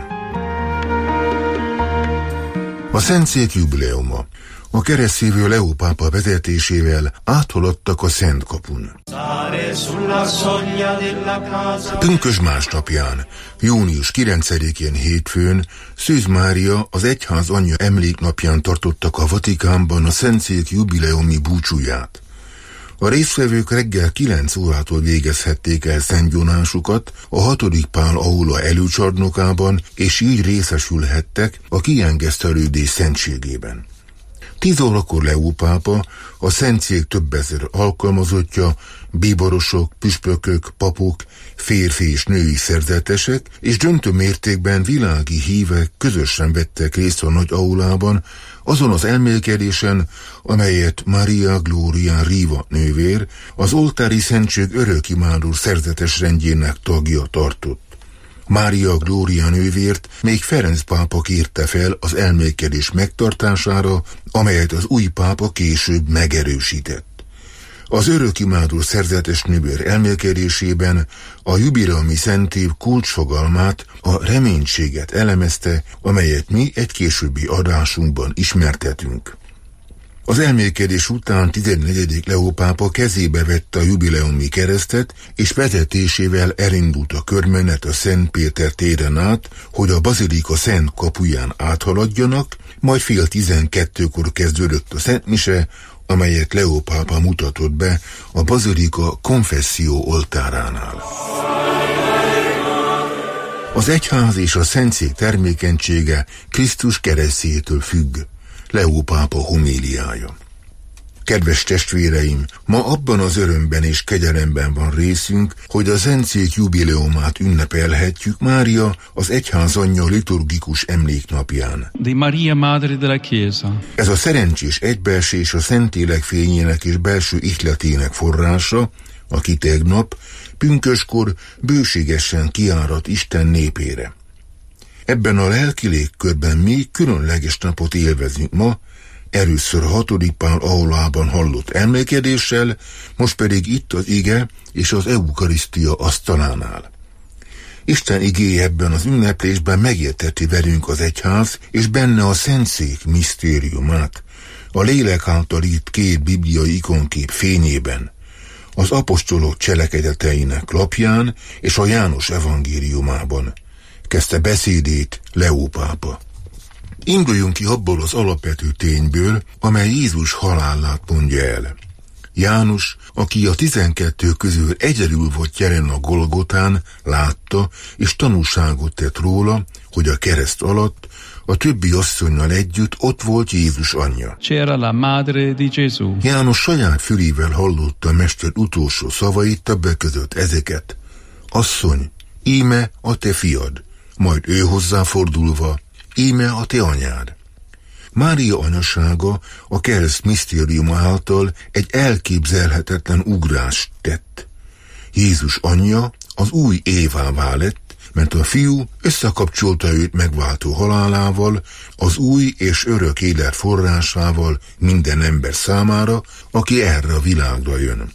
A Szentszék jubileuma. A keresztszívő Leó pápa vezetésével áthaladtak a Szent Kapun. Pünkösd másnapján, június 9-én hétfőn Szűz Mária, az egyház anyja emléknapján tartottak a Vatikánban a Szentszék jubileumi búcsúját. A résztvevők reggel 9 órától végezhették el szentgyonásukat a 6. Pál aula előcsarnokában, és így részesülhettek a kiengesztelődés szentségében. 10 órakor Leó pápa, a Szentszék több ezer alkalmazottja, bíborosok, püspökök, papok, férfi és női szerzetesek és döntő mértékben világi hívek közösen vettek részt a nagy aulában, azon az elmélkedésen, amelyet Maria Gloria Riva nővér, az oltári szentség örökimádó szerzetes rendjének tagja tartott. Mária Gloria nővért még Ferenc pápa kérte fel az elmélkedés megtartására, amelyet az új pápa később megerősített. Az örökimádó szerzetes nővér elmélkedésében a jubileumi szentév kulcsfogalmát, a reménységet elemezte, amelyet mi egy későbbi adásunkban ismertetünk. Az elmélkedés után 14. Leó pápa kezébe vette a jubileumi keresztet, és vezetésével elindult a körmenet a Szent Péter téren át, hogy a bazilika Szent Kapuján áthaladjanak, majd 11:30 kezdődött a szentmise, amelyet Leó pápa mutatott be a bazilika konfesszió oltáránál. Az egyház és a Szentszék termékenysége Krisztus keresztjétől függ. Leó pápa homíliája. Kedves testvéreim, ma abban az örömben és kegyelemben van részünk, hogy a Szentszék jubileumát ünnepelhetjük Mária, az egyház anyja liturgikus emléknapján. Di Maria Madre della Chiesa. Ez a szerencsés egybeesés a Szentlélek fényének és belső ihletének forrása, aki tegnap, pünköskor bőségesen kiárat Isten népére. Ebben a lelki légkörben mi különleges napot élvezünk ma, először a 6. Pál aulában hallott emlékedéssel, most pedig itt az ige és az eukarisztia asztalánál. Isten igéje ebben az ünneplésben megérteti velünk az egyház és benne a Szentszék misztériumát, a lélek által írt 2 bibliai ikonkép fényében, az apostolok cselekedeteinek lapján és a János evangéliumában. Kezdte beszédét Leó pápa. Induljunk ki abból az alapvető tényből, amely Jézus halálát mondja el. János, aki a 12 közül egyedül volt jelen a Golgotán, látta és tanúságot tett róla, hogy a kereszt alatt a többi asszonnyal együtt ott volt Jézus anyja. C'era la madre di Gesù. János saját fülével hallotta a mester utolsó szavait, többek között ezeket: asszony, íme a te fiad. Majd ő hozzáfordulva: íme a te anyád. Mária anyasága a kereszt misztériuma által egy elképzelhetetlen ugrást tett. Jézus anyja az új Évává lett, mert a fiú összekapcsolta őt megváltó halálával, az új és örök élet forrásával minden ember számára, aki erre a világra jön.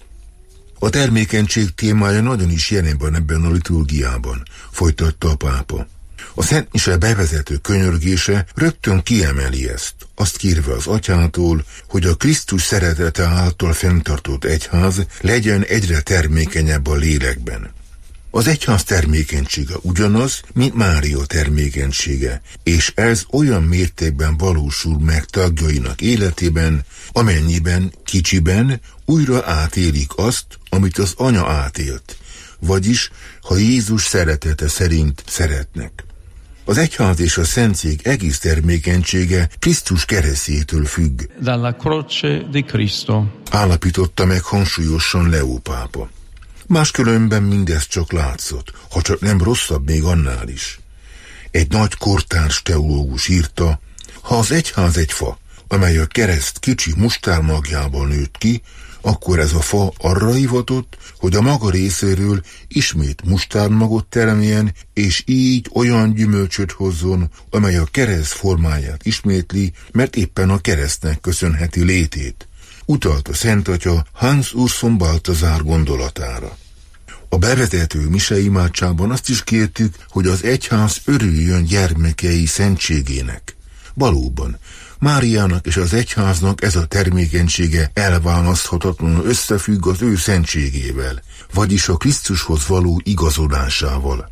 A termékenység témája nagyon is jelen van ebben a liturgiában, folytatta a pápa. A szentmise bevezető könyörgése rögtön kiemeli ezt, azt kérve az atyától, hogy a Krisztus szeretete által fenntartott egyház legyen egyre termékenyebb a lélekben. Az egyház termékenysége ugyanaz, mint Mária termékenysége, és ez olyan mértékben valósul meg tagjainak életében, amennyiben kicsiben újra átélik azt, amit az anya átélt, vagyis ha Jézus szeretete szerint szeretnek. Az egyház és a szentszék egész termékenysége Krisztus keresztjétől függ. Dalla croce di Cristo. Állapította meg hangsúlyosan Leó pápa. Máskülönben mindez csak látszott, ha csak nem rosszabb még annál is. Egy nagy kortárs teológus írta, ha az egyház egy fa, amely a kereszt kicsi mustármagjából nőtt ki, akkor ez a fa arra hivatott, hogy a maga részéről ismét mustármagot teremjen, és így olyan gyümölcsöt hozzon, amely a kereszt formáját ismétli, mert éppen a keresztnek köszönheti létét. Utalt a Szent Atya Hans Urs von Balthasar gondolatára. A bevezető mise imádságban azt is kértük, hogy az egyház örüljön gyermekei szentségének. Valóban, Máriának és az egyháznak ez a termékenysége elválaszthatatlanul összefügg az ő szentségével, vagyis a Krisztushoz való igazodásával.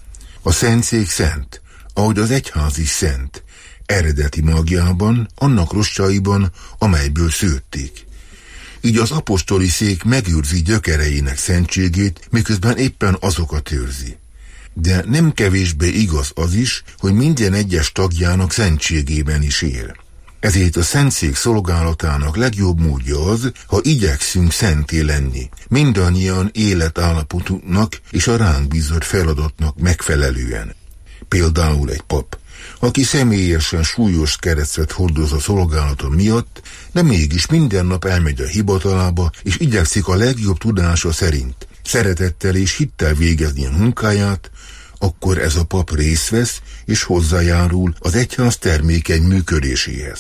A szentszék szent, ahogy az egyház is szent, eredeti magjában, annak rostjaiban, amelyből szőtték. Így az apostoli szék megőrzi gyökereinek szentségét, miközben éppen azokat őrzi. De nem kevésbé igaz az is, hogy minden egyes tagjának szentségében is él. Ezért a szentszék szolgálatának legjobb módja az, ha igyekszünk szenté lenni, mindannyian életállapotunknak és a ránk bízott feladatnak megfelelően. Például egy pap, aki személyesen súlyos keresztet hordoz a szolgálata miatt, de mégis minden nap elmegy a hivatalába, és igyekszik a legjobb tudása szerint szeretettel és hittel végezni a munkáját, akkor ez a pap részt vesz és hozzájárul az egyház termékeny működéséhez.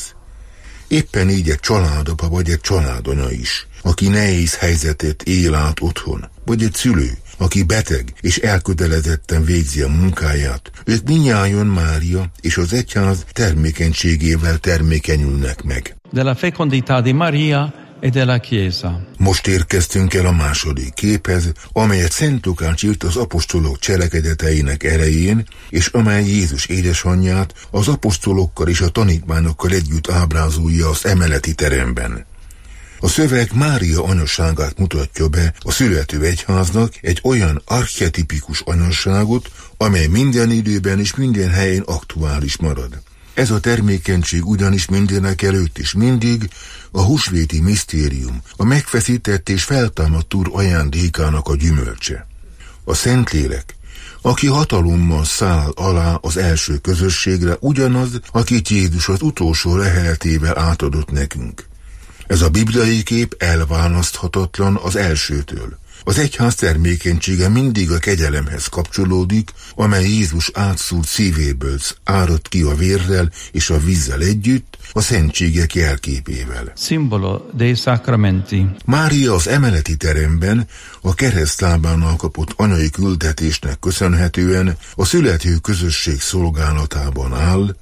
Éppen így egy családapa vagy egy családanya is, aki nehéz helyzetet él át otthon, vagy egy szülő, aki beteg és elkötelezetten végzi a munkáját, ők mindnyájan Mária és az egyház termékenységével termékenyülnek meg. Della fecondità di Maria e della Chiesa. Most érkeztünk el a második képhez, amelyet Szent Lukács írt az apostolok cselekedeteinek erején, és amely Jézus édesanyját az apostolokkal és a tanítványokkal együtt ábrázolja az emeleti teremben. A szöveg Mária anyaságát mutatja be a születő egyháznak, egy olyan archetipikus anyasságot, amely minden időben és minden helyen aktuális marad. Ez a termékenység ugyanis mindenek előtt is mindig a húsvéti misztérium, a megfeszített és feltámadt Úr ajándékának a gyümölcse. A Szentlélek, aki hatalommal száll alá az első közösségre, ugyanaz, akit Jézus az utolsó leheletével átadott nekünk. Ez a bibliai kép elválaszthatatlan az elsőtől. Az egyház termékenysége mindig a kegyelemhez kapcsolódik, amely Jézus átszúrt szívéből árad ki a vérrel és a vízzel együtt, a szentségek jelképével. Simbolo dei sacramenti. Mária az emeleti teremben a keresztlábánál kapott anyai küldetésnek köszönhetően a születő közösség szolgálatában áll.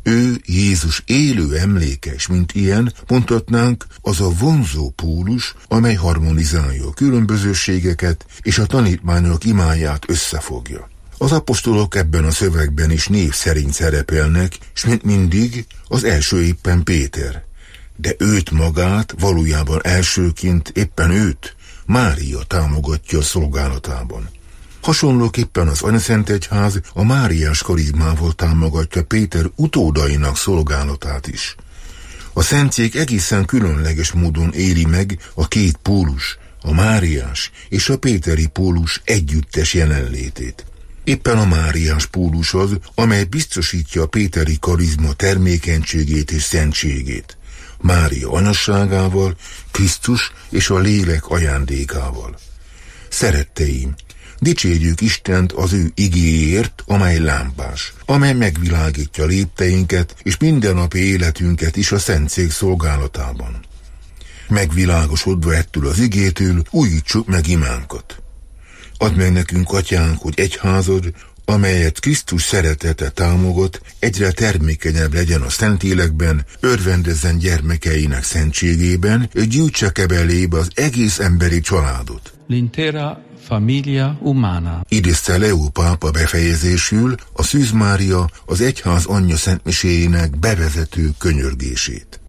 Ő Jézus élő emléke, és mint ilyen, mondhatnánk, az a vonzó pólus, amely harmonizálja a különbözőségeket és a tanítványok imáját összefogja. Az apostolok ebben a szövegben is név szerint szerepelnek, és mint mindig az első éppen Péter. De őt magát, valójában elsőként éppen őt Mária támogatja a szolgálatában. Hasonlóképpen az Anyaszentegyház a máriás karizmával támogatja Péter utódainak szolgálatát is. A szentszék egészen különleges módon éli meg a két pólus, a máriás és a péteri pólus együttes jelenlétét. Éppen a máriás pólus az, amely biztosítja a péteri karizma termékenységét és szentségét. Mária anyasságával, Krisztus és a lélek ajándékával. Szeretteim, dicsérjük Istent az ő igéért, amely lámpás, amely megvilágítja lépteinket és mindennapi életünket is a szentszék szolgálatában. Megvilágosodva ettől az igétől újítsuk meg imánkat. Add meg nekünk, Atyánk, hogy egyházad, amelyet Krisztus szeretete támogat, egyre termékenyebb legyen a Szentlélekben, örvendezzen gyermekeinek szentségében, és gyűjtse kebelébe az egész emberi családot. L'intera famiglia umana. Idézte Leó pápa befejezésül a Szűz Mária az egyház anyja szentmiséjének bevezető könyörgését.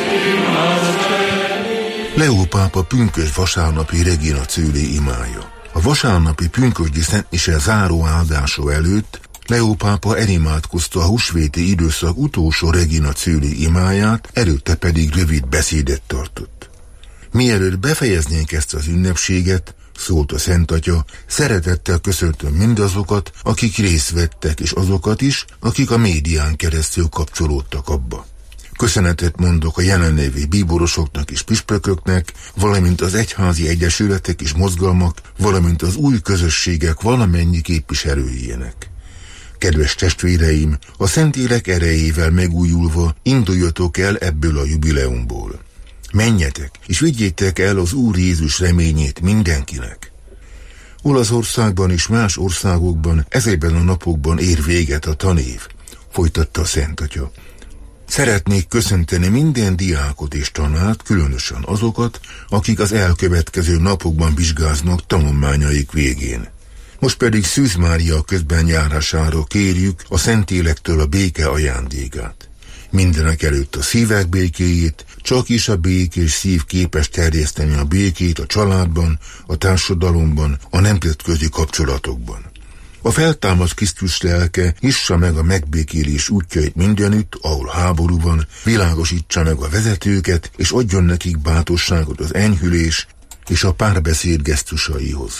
Leó pápa pünkösd vasárnapi Regina Coeli imája. A vasárnapi pünkösdi szentmise záró áldása előtt Leó pápa elimádkozta a húsvéti időszak utolsó Regina Coeli imáját, előtte pedig rövid beszédet tartott. Mielőtt befejeznénk ezt az ünnepséget, szólt a Szent Atya, szeretettel köszöntöm mindazokat, akik részt vettek, és azokat is, akik a médián keresztül kapcsolódtak abba. Köszönetet mondok a jelenlévő bíborosoknak és püspököknek, valamint az egyházi egyesületek és mozgalmak, valamint az új közösségek valamennyi képviselőjének. Kedves testvéreim, a Szentlélek erejével megújulva induljatok el ebből a jubileumból. Menjetek, és vigyétek el az Úr Jézus reményét mindenkinek. Olaszországban és más országokban ezekben a napokban ér véget a tanév, folytatta a Szent Atya. Szeretnék köszönteni minden diákot és tanárt, különösen azokat, akik az elkövetkező napokban vizsgáznak tanulmányaik végén. Most pedig Szűz Mária közbenjárására kérjük a Szentlélektől a béke ajándékát. Mindenek előtt a szívek békéjét, csak is a békés szív képes terjeszteni a békét a családban, a társadalomban, a nemzetközi kapcsolatokban. A feltámadt Krisztus lelke nyissa meg a megbékélés útjait mindenütt, ahol háború van, világosítsa meg a vezetőket, és adjon nekik bátorságot az enyhülés és a párbeszéd gesztusaihoz.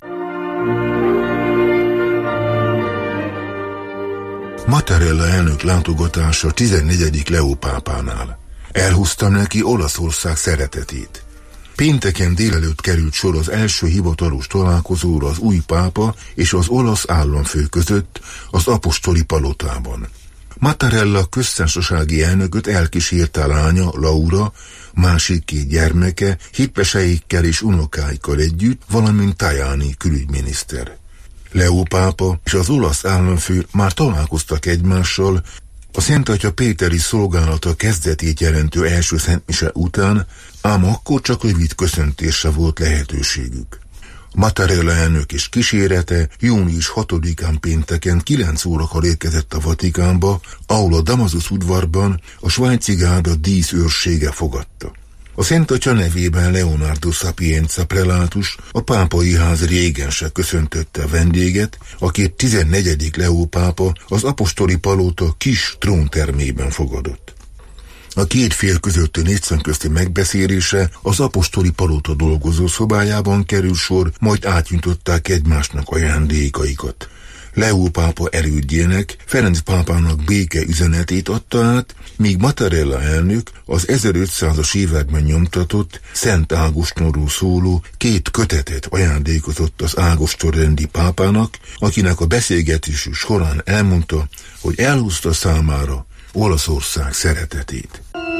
Mattarella elnök látogatása 14. Leó pápánál. Elhúztam neki Olaszország szeretetét. Pénteken délelőtt került sor az első hivatalos találkozóra az új pápa és az olasz államfő között az apostoli palotában. Mattarella köztársasági elnököt elkísérte lánya, Laura, másik 2 gyermeke, hitveseikkel és unokáikkal együtt, valamint Tajani külügyminiszter. Leó pápa és az olasz államfő már találkoztak egymással, a Szent Atya péteri szolgálata kezdetét jelentő első szentmise után, ám akkor csak rövid köszöntésre volt lehetőségük. Mattarella elnök és kísérete június 6-án pénteken 9 órakor érkezett a Vatikánba, ahol a Damasus udvarban a svájci gárda díszőrsége fogadta. A Szent Atya nevében Leonardo Sapienza prelátus, a pápai ház régense köszöntötte a vendéget, akit 14. Leó pápa az apostoli palota kis tróntermében fogadott. A 2 fél közötti négyszemközti megbeszélése az apostoli palota dolgozó szobájában kerül sor, majd átnyújtották egymásnak ajándékaikat. Leó pápa elődjének, Ferenc pápának béke üzenetét adta át, míg Mattarella elnök az 1500-as években nyomtatott, Szent Ágostonról szóló 2 kötetet ajándékozott az Ágoston-rendi pápának, akinek a beszélgetés során elmondta, hogy elhúzta számára Olaszország szeretetét.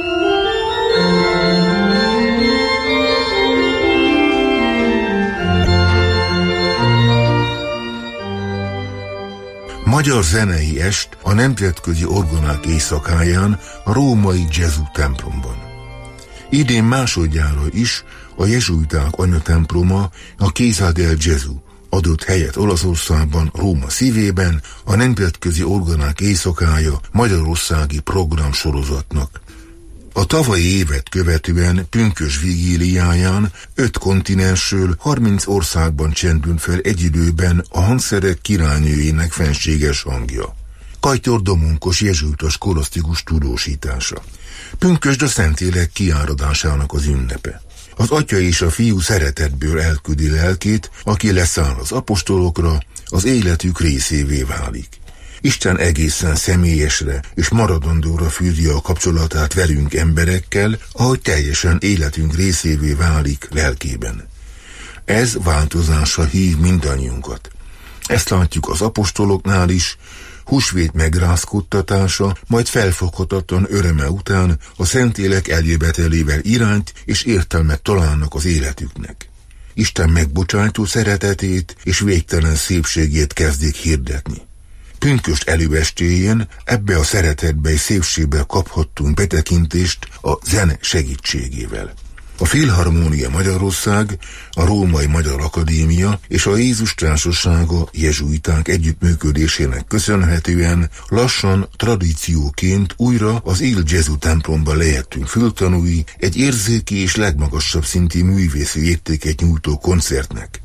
Magyar zenei est a Nemzetközi Orgonák éjszakáján a római Gesù templomban. Idén másodjára is a jezsuiták anyatemploma, a Chiesa del Gesù adott helyet Olaszországban, Róma szívében a Nemzetközi Orgonák éjszakája magyarországi programsorozatnak. A tavalyi évet követően pünkös vigíliáján 5 kontinensről 30 országban csendült fel egy időben a hangszerek királynőjének fenséges hangja. Kajtor Domonkos jezsuitas korosztikus tudósítása. Pünkösd a Szentlélek kiáradásának az ünnepe. Az Atya és a Fiú szeretetből elküldi lelkét, aki leszáll az apostolokra, az életük részévé válik. Isten egészen személyesre és maradandóra fűzi a kapcsolatát velünk emberekkel, ahogy teljesen életünk részévé válik lelkében. Ez változásra hív mindannyiunkat. Ezt látjuk az apostoloknál is, húsvét megrázkodtatása, majd felfoghatatlan öröme után a Szentlélek eljövetelével irányt és értelmet találnak az életüknek. Isten megbocsájtó szeretetét és végtelen szépségét kezdik hirdetni. Pünkösd előestéjén ebbe a szeretetbe és szépségbe kaphattunk betekintést a zene segítségével. A Filharmónia Magyarország, a Római Magyar Akadémia és a Jézus Társasága jezsuiták együttműködésének köszönhetően lassan tradícióként újra az Il Gesù templomban lehettünk fültanúi egy érzéki és legmagasabb szintű művészi értéket nyújtó koncertnek.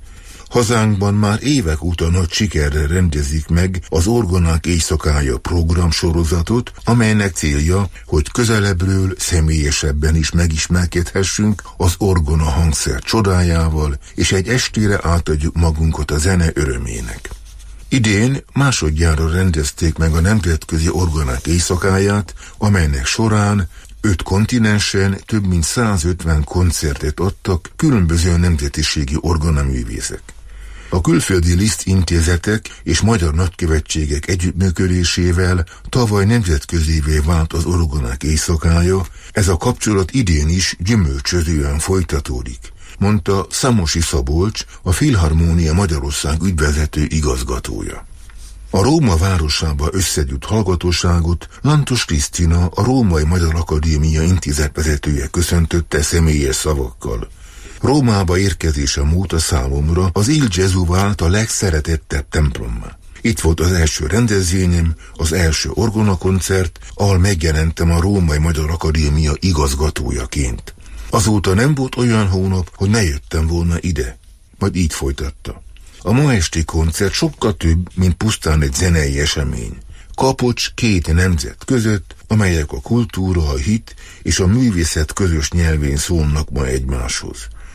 Hazánkban már évek óta nagy sikerrel rendezik meg az Orgonák éjszakája programsorozatot, amelynek célja, hogy közelebbről, személyesebben is megismerkedhessünk az orgona hangszer csodájával, és egy estére átadjuk magunkat a zene örömének. Idén másodjára rendezték meg a Nemzetközi Orgonák éjszakáját, amelynek során 5 kontinensen több mint 150 koncertet adtak különböző nemzetiségi orgonaművészek. A külföldi Liszt intézetek és magyar nagykövetségek együttműködésével tavaly nemzetközévé vált az orgonák éjszakája, ez a kapcsolat idén is gyümölcsözően folytatódik, mondta Szamosi Szabolcs, a Filharmónia Magyarország ügyvezető igazgatója. A Róma városába összegyűjt hallgatóságot Lantos Krisztina, a Római Magyar Akadémia intézetvezetője köszöntötte személyes szavakkal. Rómába érkezésem óta számomra az Il Gesù vált a legszeretettebb templommá. Itt volt az első rendezvényem, az első orgonakoncert, ahol megjelentem a Római Magyar Akadémia igazgatójaként. Azóta nem volt olyan hónap, hogy ne jöttem volna ide. Majd így folytatta. A ma esti koncert sokkal több, mint pusztán egy zenei esemény. Kapocs 2 nemzet között, amelyek a kultúra, a hit és a művészet közös nyelvén szólnak ma egymáshoz.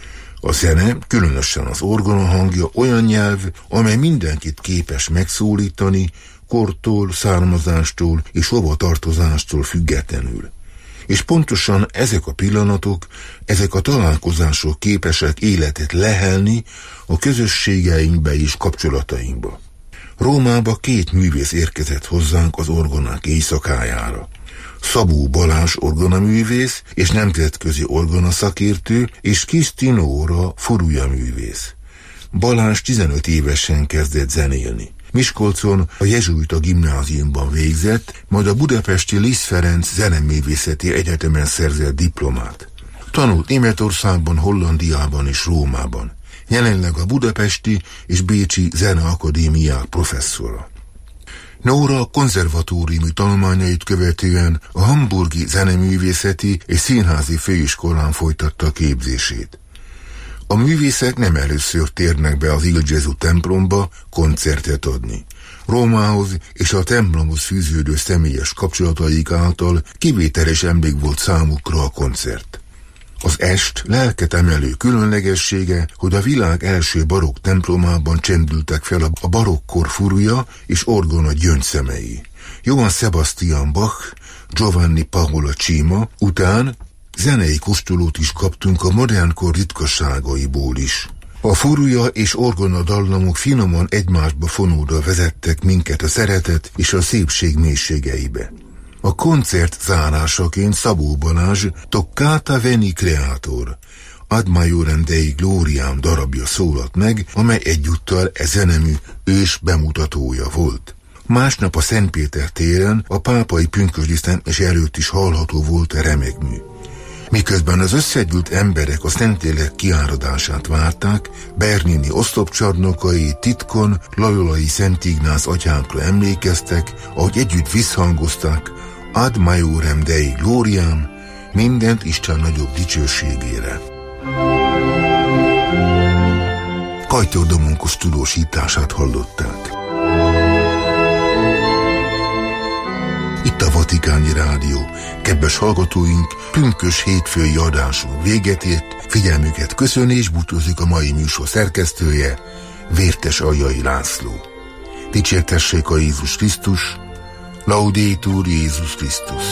A zene, különösen az orgona hangja olyan nyelv, amely mindenkit képes megszólítani, kortól, származástól és hovatartozástól függetlenül. És pontosan ezek a pillanatok, ezek a találkozások képesek életet lehelni a közösségeinkbe és kapcsolatainkba. Rómába 2 művész érkezett hozzánk az orgonák éjszakájára. Szabó Balázs orgonaművész és nemzetközi orgonaszakértő, és Krisztinóra Furuja művész. Balázs 15 évesen kezdett zenélni. Miskolcon a jezsuita gimnáziumban végzett, majd a budapesti Liszt Ferenc zeneművészeti egyetemen szerzett diplomát. Tanult Németországban, Hollandiában és Rómában. Jelenleg a budapesti és bécsi zeneakadémiák professzora. Nóra konzervatóriumi tanulmányait követően a hamburgi zeneművészeti és színházi főiskolán folytatta képzését. A művészek nem először térnek be az Il Gesù templomba koncertet adni. Rómához és a templomhoz fűződő személyes kapcsolataik által kivételes emlék volt számukra a koncert. Az est lelket emelő különlegessége, hogy a világ első barokk templomában csendültek fel a barokkor Furuja és orgona gyöngyszemei. Johann Sebastian Bach, Giovanni Paolo Cima után zenei kóstolót is kaptunk a modernkor ritkaságaiból is. A Furuja és orgona dallamok finoman egymásba fonódva vezettek minket a szeretet és a szépség mélységeibe. A koncert zárásaként Szabó Balázs Toccata Veni Creator, Ad Maiorem Dei Gloriam darabja szólalt meg, amely egyúttal zenemű ős bemutatója volt. Másnap a Szentpéter téren a pápai pünkösddisztentés előtt is hallható volt a remegmű. Miközben az összegyűlt emberek a Szentlélek kiáradását várták, Bernini oszlopcsarnokai titkon Loyolai Szent Ignáz atyánkra emlékeztek, ahogy együtt visszhangozták Ad Maiorem Dei Gloriam, mindent Isten nagyobb dicsőségére. Kajtor Domonkos tudósítását hallották. Itt a Vatikáni Rádió. Kedves hallgatóink, pünkös hétfői adásunk véget ért, figyelmüket köszöni és búcsúzik a mai műsor szerkesztője, Vértes Aljai László. Dicsértessék a Jézus Krisztus, Laudetur Jézus Krisztus.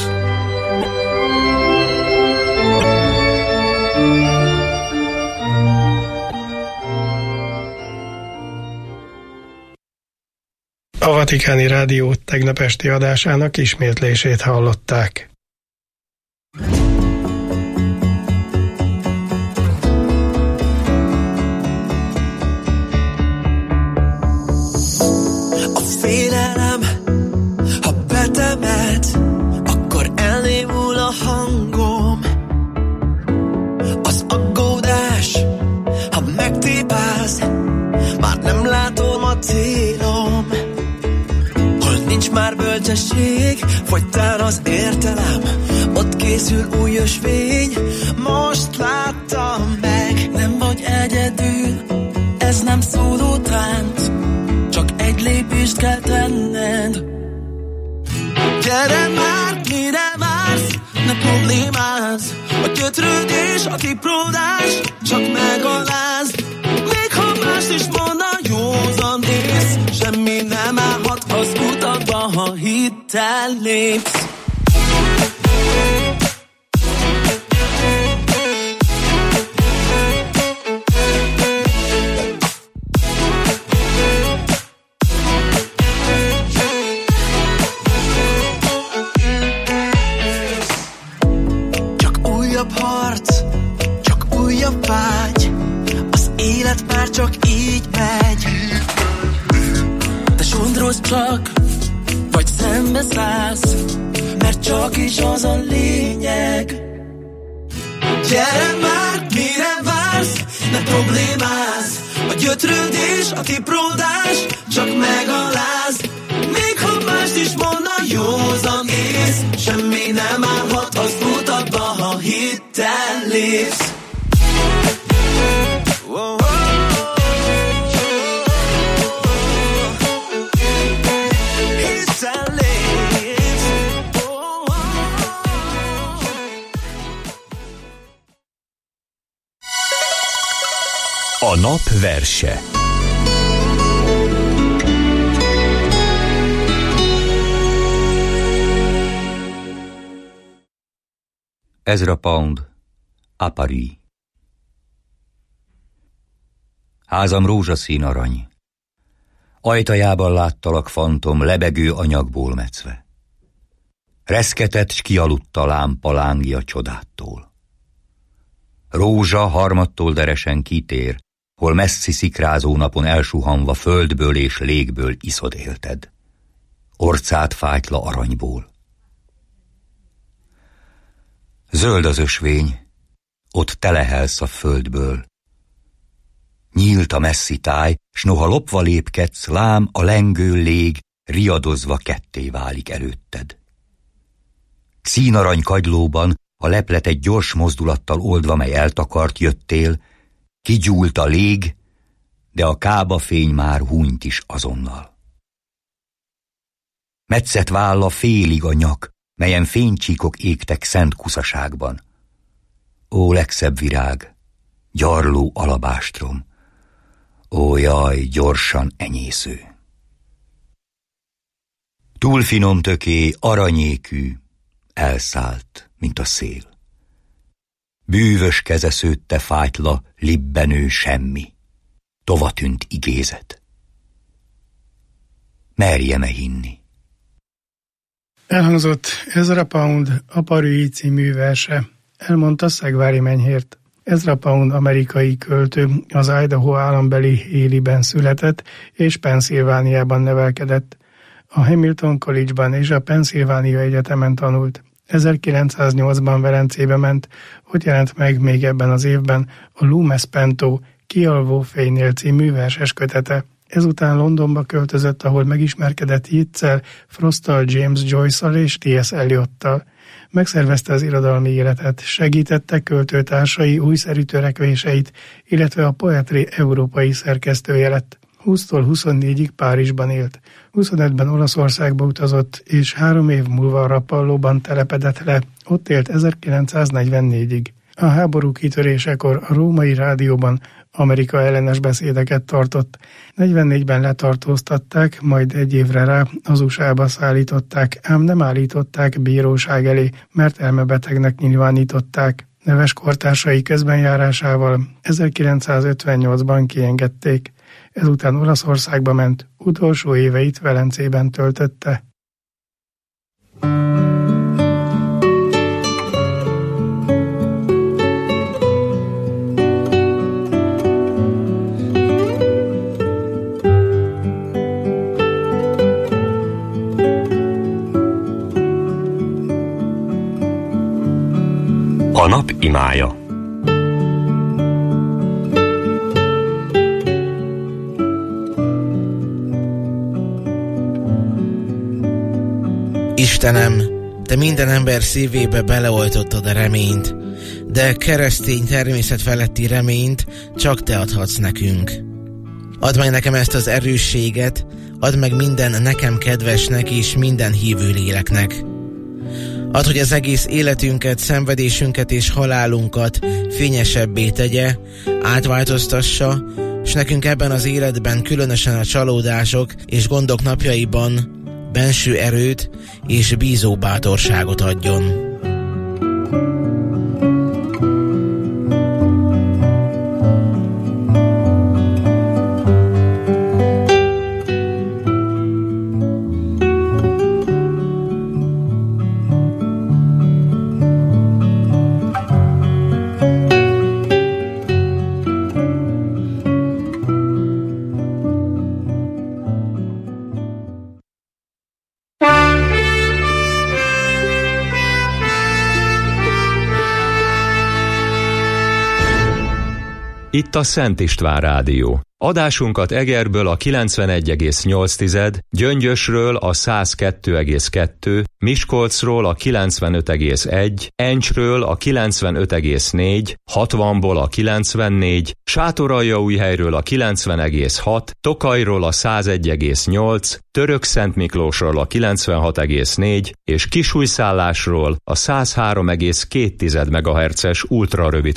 A Vatikáni Rádió tegnap esti adásának ismétlését hallották. A félelem, ha betemet, akkor elnémul a hangom. Az aggódás, ha megtépáz, már nem látom a célom. Nincs már bölcsesség, fogytán az értelem, ott készül új ösvény, most láttam meg. Nem vagy egyedül, ez nem szól gyötrődés, a kipródás csak megaláz. Még ha mást is mond a józan ész, semmi nem állhat az utakba, ha hittel lépsz. Már csak így megy. Te sundrozz csak, vagy szembeszállsz, mert csak is az a lényeg. Gyere már, mire vársz, ne problémázz. A gyötrődés, a kipródás csak megaláz. Még ha mást is mond a józan ész, semmi nem állhat az utakba, ha hittel lépsz. A nap verse. Ezra Pound, à Paris. Házam rózsaszín arany. Ajtajában láttalak fantom, lebegő anyagból mecve. Reszketett, s kialudt a lámpa lángja csodától. Rózsa harmadtól deresen kitér, hol messzi szikrázó napon elsuhanva földből és légből iszod élted. Orcát fájtla aranyból. Zöld az ösvény, ott telehelsz a földből. Nyílt a messzi táj, s noha lopva lépkedsz, lám a lengő lég riadozva ketté válik előtted. Színarany kagylóban a leplet egy gyors mozdulattal oldva, mely eltakart jöttél, kigyúlt a lég, de a kábafény már hunyt is azonnal. Metszett válla félig a nyak, melyen fénycsíkok égtek szent kuszaságban. Ó, legszebb virág, gyarló alabástrom, ó, jaj, gyorsan enyésző. Túl finom töké, aranyékű, elszállt, mint a szél. Bűvös keze szőtte fájtla, libbenő semmi, tovatűnt igézet. Merjem-e hinni? Elhangzott Ezra Pound à Paris című verse, elmondta Szegvári Menyhért. Ezra Pound amerikai költő, az Idaho állambeli Haley-ben született, és Pennsylvániában nevelkedett. A Hamilton College-ban és a Pennsylvania Egyetemen tanult. 1908-ban Velencébe ment, ott jelent meg még ebben az évben a Loomis Pento Kialvó fénynél című verses kötete. Ezután Londonba költözött, ahol megismerkedett Yeatsel, Frosttal, James Joyce-al és T.S. Eliottal. Megszervezte az irodalmi életet, segítette költőtársai újszerű törekvéseit, illetve a Poetry európai szerkesztője lett. 20-tól 24-ig Párizsban élt. 25-ben Olaszországba utazott, és 3 év múlva Rapallóban telepedett le. Ott élt 1944-ig. A háború kitörésekor a római rádióban Amerika ellenes beszédeket tartott. 44-ben letartóztatták, majd 1 évre rá az USA-ba szállították, ám nem állították bíróság elé, mert elmebetegnek nyilvánították. Neves kortársai közbenjárásával 1958-ban kiengedték. Ezután Olaszországba ment, utolsó éveit Velencében töltötte. A nap imája. Istenem, Te minden ember szívébe beleoltottad a reményt, de keresztény természet feletti reményt csak Te adhatsz nekünk. Add meg nekem ezt az erősséget, add meg minden nekem kedvesnek és minden hívő léleknek. Add, hogy az egész életünket, szenvedésünket és halálunkat fényesebbé tegye, átváltoztassa, és nekünk ebben az életben, különösen a csalódások és gondok napjaiban benső erőt és bízó bátorságot adjon. Itt a Szent István Rádió. Adásunkat Egerből a 91,8, Gyöngyösről a 102,2, Miskolcról a 95,1, Encsről a 95,4, 60-ból a 94, Sátoraljaújhelyről a 90,6, Tokajról a 101,8, Törökszentmiklósról a 96,4 és Kisújszállásról a 103,2 MHz-es ultrarövid